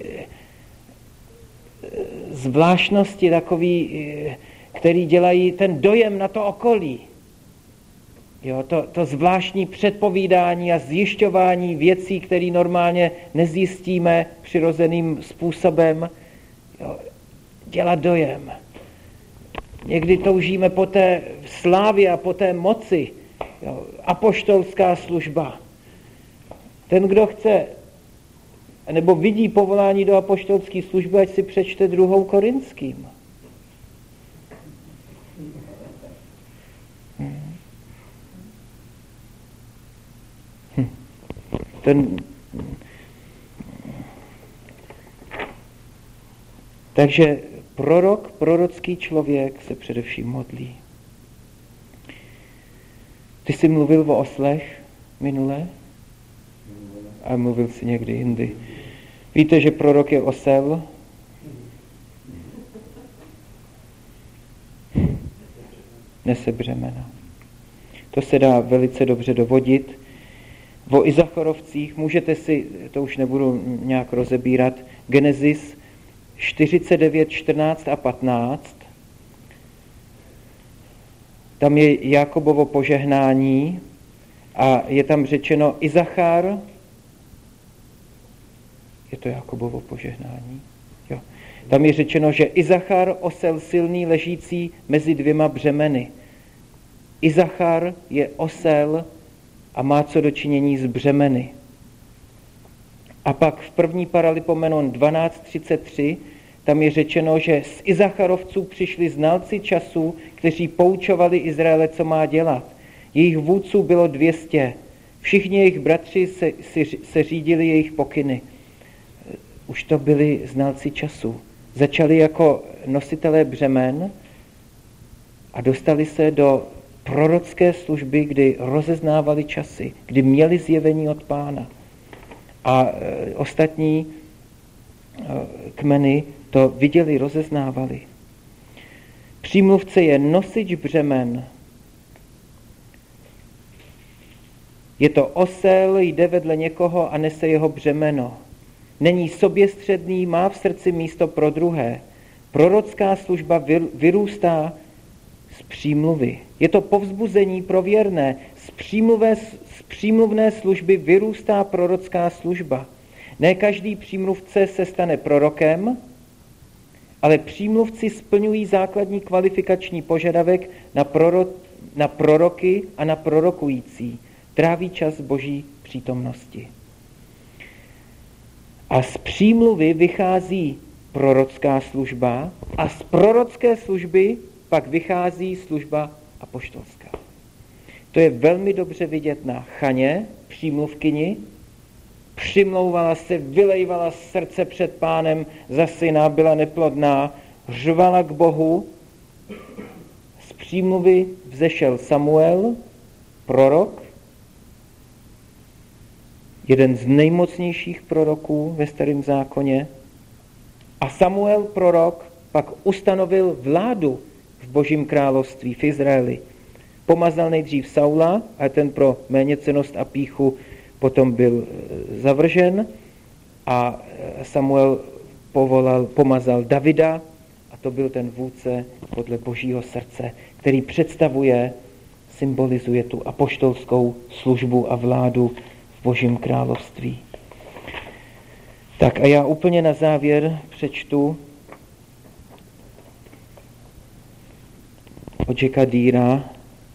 Speaker 1: zvláštnosti takový, který dělají ten dojem na to okolí. Jo, to zvláštní předpovídání a zjišťování věcí, které normálně nezjistíme přirozeným způsobem, jo, dělat dojem. Někdy toužíme po té slávě a po té moci, jo, apoštolská služba. Ten, kdo chce, nebo vidí povolání do apoštolské služby, ať si přečte 2. Korinským. Takže prorocký člověk se především modlí. Ty jsi mluvil o oslech minule? A mluvil jsi někdy jindy. Víte, že prorok je osel? Nese břemena. To se dá velice dobře dovodit. O Izacharovcích můžete si, to už nebudu nějak rozebírat, Genesis 49, 14 a 15. Tam je Jákobovo požehnání a je tam řečeno Izachar, je to Jákobovo požehnání? Jo. Tam je řečeno, že Izachar, osel silný, ležící mezi dvěma břemeny. Izachar je osel a má co dočinění s břemeny. A pak v 1. Paralipomenon 12.33 tam je řečeno, že z Izacharovců přišli znalci času, kteří poučovali Izraele, co má dělat. Jejich vůdců bylo 200. Všichni jejich bratři se řídili jejich pokyny. Už to byli znalci času. Začali jako nositelé břemen a dostali se do prorocké služby, kdy rozeznávali časy, kdy měli zjevení od Pána. A ostatní kmeny to viděli, rozeznávali. Přímluvce je nosič břemen. Je to osel, jde vedle někoho a nese jeho břemeno. Není soběstředný, má v srdci místo pro druhé. Prorocká služba vyrůstá z přímluvy. Je to povzbuzení pro věrné. Z přímluvné služby vyrůstá prorocká služba. Ne každý přímluvce se stane prorokem, ale přímluvci splňují základní kvalifikační požadavek na proroky a na prorokující. Tráví čas Boží přítomnosti. A z přímluvy vychází prorocká služba a z prorocké služby pak vychází služba apoštolská. To je velmi dobře vidět na Chaně, přímluvkyni. Přimlouvala se, vylejvala srdce před Pánem za syna, byla neplodná, řvala k Bohu. Z přímluvy vzešel Samuel, prorok, jeden z nejmocnějších proroků ve Starém zákoně. A Samuel, prorok, pak ustanovil vládu v Božím království, v Izraeli. Pomazal nejdřív Saula, a ten pro méněcennost a pýchu potom byl zavržen, a Samuel pomazal Davida, a to byl ten vůdce podle Božího srdce, který představuje, symbolizuje tu apoštolskou službu a vládu v Božím království. Tak a já úplně na závěr přečtu od Jacka Deera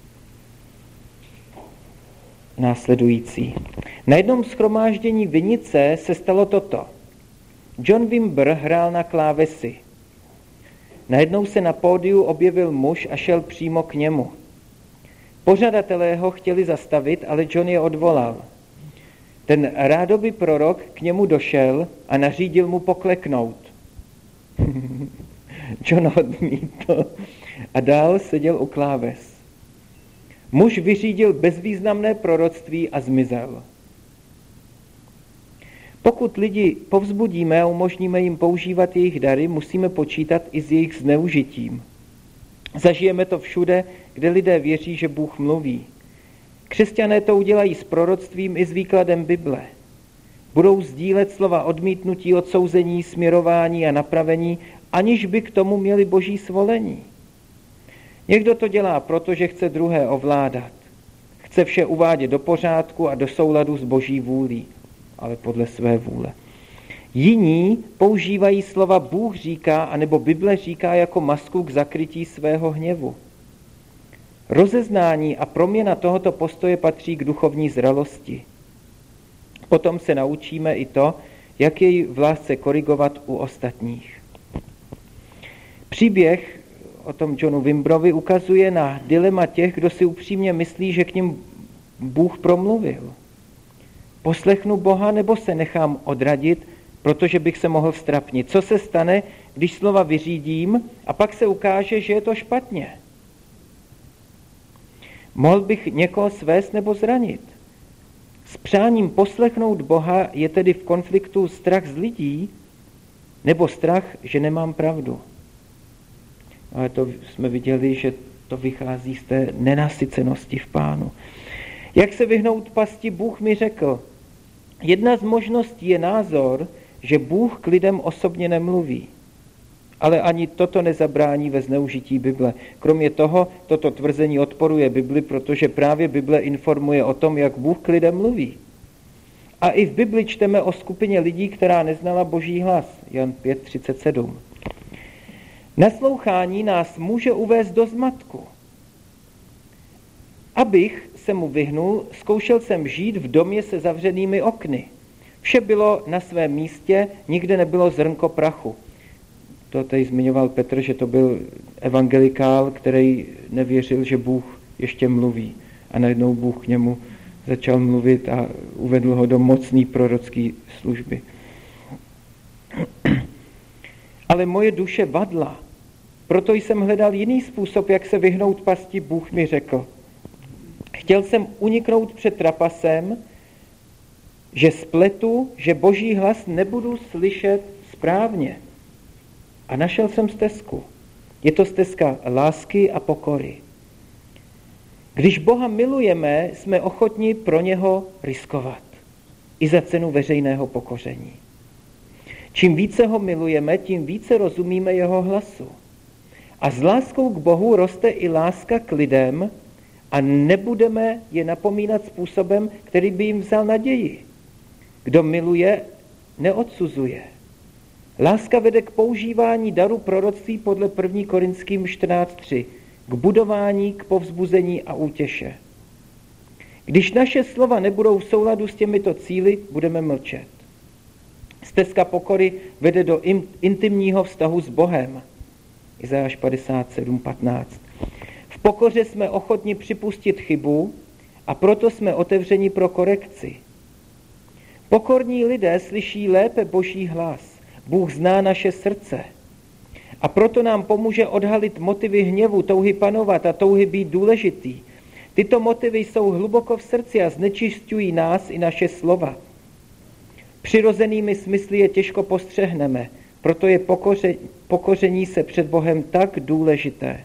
Speaker 1: následující. Na jednom shromáždění Vinice se stalo toto. John Wimber hrál na klávesi. Najednou se na pódiu objevil muž a šel přímo k němu. Pořadatelé ho chtěli zastavit, ale John je odvolal. Ten rádoby prorok k němu došel a nařídil mu pokleknout. John odmítl a dál seděl u kláves. Muž vyřídil bezvýznamné proroctví a zmizel. Pokud lidi povzbudíme a umožníme jim používat jejich dary, musíme počítat i s jejich zneužitím. Zažijeme to všude, kde lidé věří, že Bůh mluví. Křesťané to udělají s proroctvím i s výkladem Bible. Budou sdílet slova odmítnutí, odsouzení, směrování a napravení, aniž by k tomu měli Boží svolení. Někdo to dělá proto, že chce druhé ovládat. Chce vše uvádět do pořádku a do souladu s Boží vůlí, ale podle své vůle. Jiní používají slova Bůh říká, anebo Bible říká jako masku k zakrytí svého hněvu. Rozeznání a proměna tohoto postoje patří k duchovní zralosti. Potom se naučíme i to, jak jej v lásce korigovat u ostatních. Příběh o tom Johnu Wimbrovi ukazuje na dilema těch, kdo si upřímně myslí, že k nim Bůh promluvil. Poslechnu Boha, nebo se nechám odradit protože bych se mohl strapnit. Co se stane, když slova vyřídím a pak se ukáže, že je to špatně? Mohl bych někoho svést nebo zranit. S přáním poslechnout Boha je tedy v konfliktu strach z lidí nebo strach, že nemám pravdu. Ale to jsme viděli, že to vychází z té nenasycenosti v Pánu. Jak se vyhnout pasti? Bůh mi řekl, jedna z možností je názor, že Bůh k lidem osobně nemluví. Ale ani toto nezabrání ve zneužití Bible. Kromě toho, toto tvrzení odporuje Bibli, protože právě Bible informuje o tom, jak Bůh k lidem mluví. A i v Bibli čteme o skupině lidí, která neznala Boží hlas. Jan 5:37. Naslouchání nás může uvést do zmatku. Abych se mu vyhnul, zkoušel jsem žít v domě se zavřenými okny. Vše bylo na svém místě, nikde nebylo zrnko prachu. To tady zmiňoval Petr, že to byl evangelikál, který nevěřil, že Bůh ještě mluví. A najednou Bůh k němu začal mluvit a uvedl ho do mocné prorocké služby. Ale moje duše vadla. Proto jsem hledal jiný způsob, jak se vyhnout pasti. Bůh mi řekl. Chtěl jsem uniknout před trapasem, že spletu, že Boží hlas nebudu slyšet správně. A našel jsem stezku. Je to stezka lásky a pokory. Když Boha milujeme, jsme ochotni pro něho riskovat. I za cenu veřejného pokoření. Čím více ho milujeme, tím více rozumíme jeho hlasu. A s láskou k Bohu roste i láska k lidem a nebudeme je napomínat způsobem, který by jim vzal naději. Kdo miluje, neodsuzuje. Láska vede k používání daru proroctví podle 1. Korinským 14:3, k budování, k povzbuzení a útěše. Když naše slova nebudou v souladu s těmito cíli, budeme mlčet. Stezka pokory vede do intimního vztahu s Bohem. Izajáš 57:15. V pokoře jsme ochotni připustit chybu a proto jsme otevřeni pro korekci. Pokorní lidé slyší lépe Boží hlas. Bůh zná naše srdce. A proto nám pomůže odhalit motivy hněvu, touhy panovat a touhy být důležitý. Tyto motivy jsou hluboko v srdci a znečišťují nás i naše slova. Přirozenými smysly je těžko postřehneme, proto je pokoření se před Bohem tak důležité.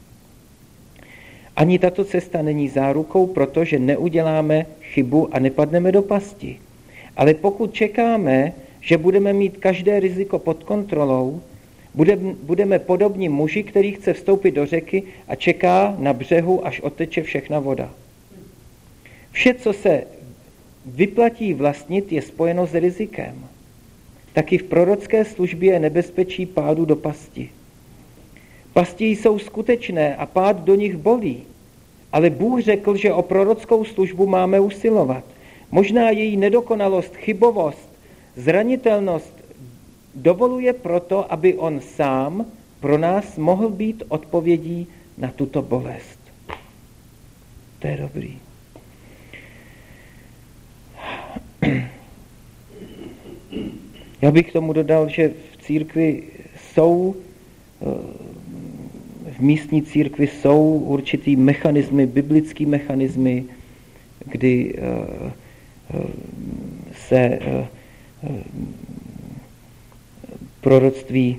Speaker 1: Ani tato cesta není zárukou, protože neuděláme chybu a nepadneme do pasti. Ale pokud čekáme, že budeme mít každé riziko pod kontrolou, budeme podobní muži, který chce vstoupit do řeky a čeká na břehu, až odteče všechna voda. Vše, co se vyplatí vlastnit, je spojeno s rizikem. Taky v prorocké službě je nebezpečí pádu do pasti. Pasti jsou skutečné a pád do nich bolí. Ale Bůh řekl, že o prorockou službu máme usilovat. Možná její nedokonalost, chybovost, zranitelnost dovoluje proto, aby on sám pro nás mohl být odpovědí na tuto bolest. To je dobrý. Já bych k tomu dodal, že v církvi jsou, v místní církvi jsou určitý mechanismy, biblický mechanismy, kdy se proroctví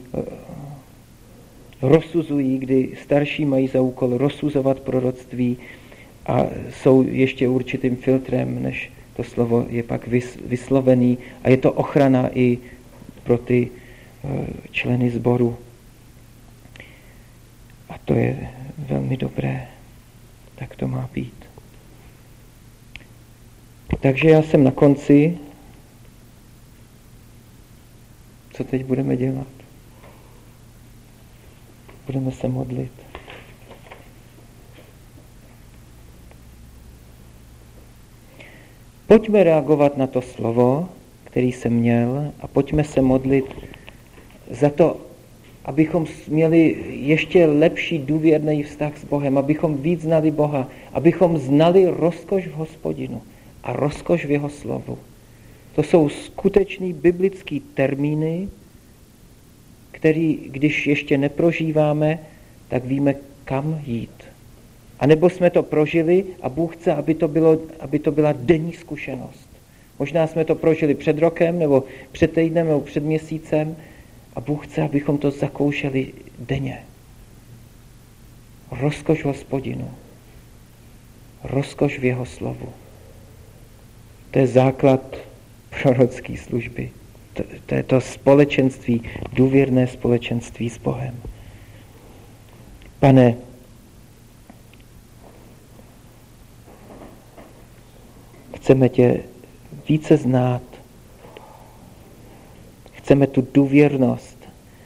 Speaker 1: rozsuzují, kdy starší mají za úkol rozsuzovat proroctví a jsou ještě určitým filtrem, než to slovo je pak vyslovený a je to ochrana i pro ty členy sboru. A to je velmi dobré. Tak to má být. Takže já jsem na konci. Co teď budeme dělat? Budeme se modlit. Pojďme reagovat na to slovo, který jsem měl, a pojďme se modlit za to, abychom měli ještě lepší důvěrný vztah s Bohem, abychom víc znali Boha, abychom znali rozkoš v Hospodinu a rozkoš v jeho slovu. To jsou skutečný biblický termíny, který, když ještě neprožíváme, tak víme, kam jít. A nebo jsme to prožili a Bůh chce, aby to byla denní zkušenost. Možná jsme to prožili před rokem, nebo před týdnem, nebo před měsícem a Bůh chce, abychom to zakoušeli denně. Rozkoš Hospodinu. Rozkoš v jeho slovu. To je základ prorocké služby. To je to společenství, důvěrné společenství s Bohem. Pane, chceme tě více znát. Chceme tu důvěrnost.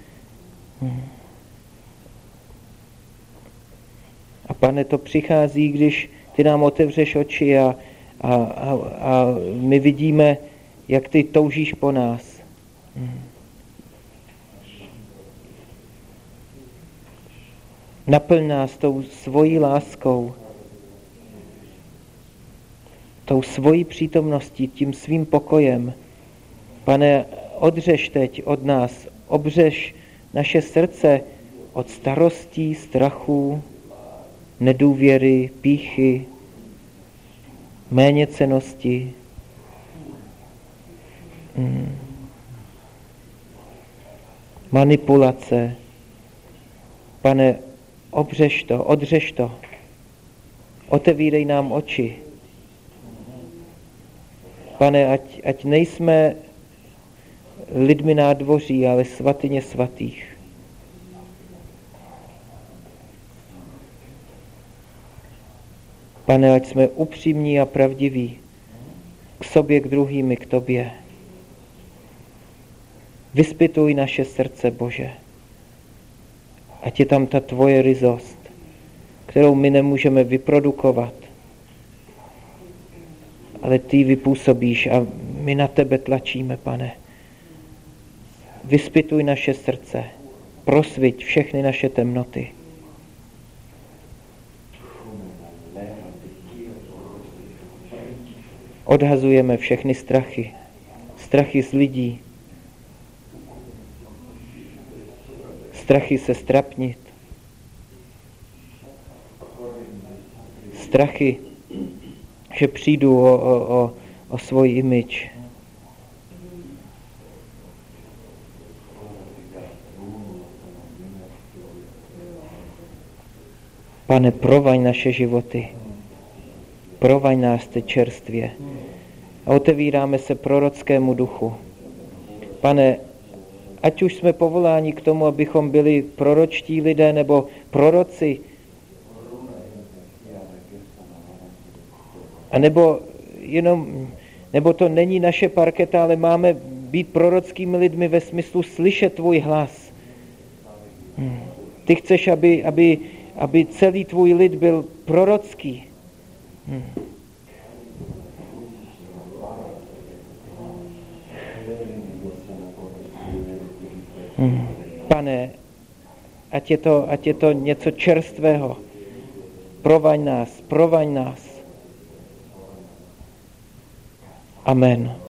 Speaker 1: A Pane, to přichází, když ty nám otevřeš oči a my vidíme, jak ty toužíš po nás. Naplň nás tou svojí láskou, tou svojí přítomností, tím svým pokojem. Pane, odřeš teď od nás, obřeš naše srdce od starostí, strachů, nedůvěry, pýchy, méněcennosti. Manipulace. Pane, obřeš to, odřeš to. Otevírej nám oči. Pane, ať nejsme lidmi nádvoří, ale svatyně svatých. Pane, ať jsme upřímní a pravdiví k sobě, k druhým i k tobě. Vyzpytuj naše srdce, Bože. Ať je tam ta tvoje ryzost, kterou my nemůžeme vyprodukovat, ale ty vypůsobíš a my na tebe tlačíme, Pane. Vyzpytuj naše srdce, prosviť všechny naše temnoty. Odhazujeme všechny strachy, strachy z lidí, strachy se strapnit, strachy, že přijdu o svůj image. Pane, provaň naše životy, provaň nás teď čerstvě a otevíráme se prorockému duchu. Pane, ať už jsme povoláni k tomu, abychom byli proročtí lidé nebo proroci, a nebo to není naše parketa, ale máme být prorockými lidmi ve smyslu slyšet tvůj hlas. Ty chceš, aby celý tvůj lid byl prorocký. Pane, ať je to něco čerstvého. Provaň nás. Amen.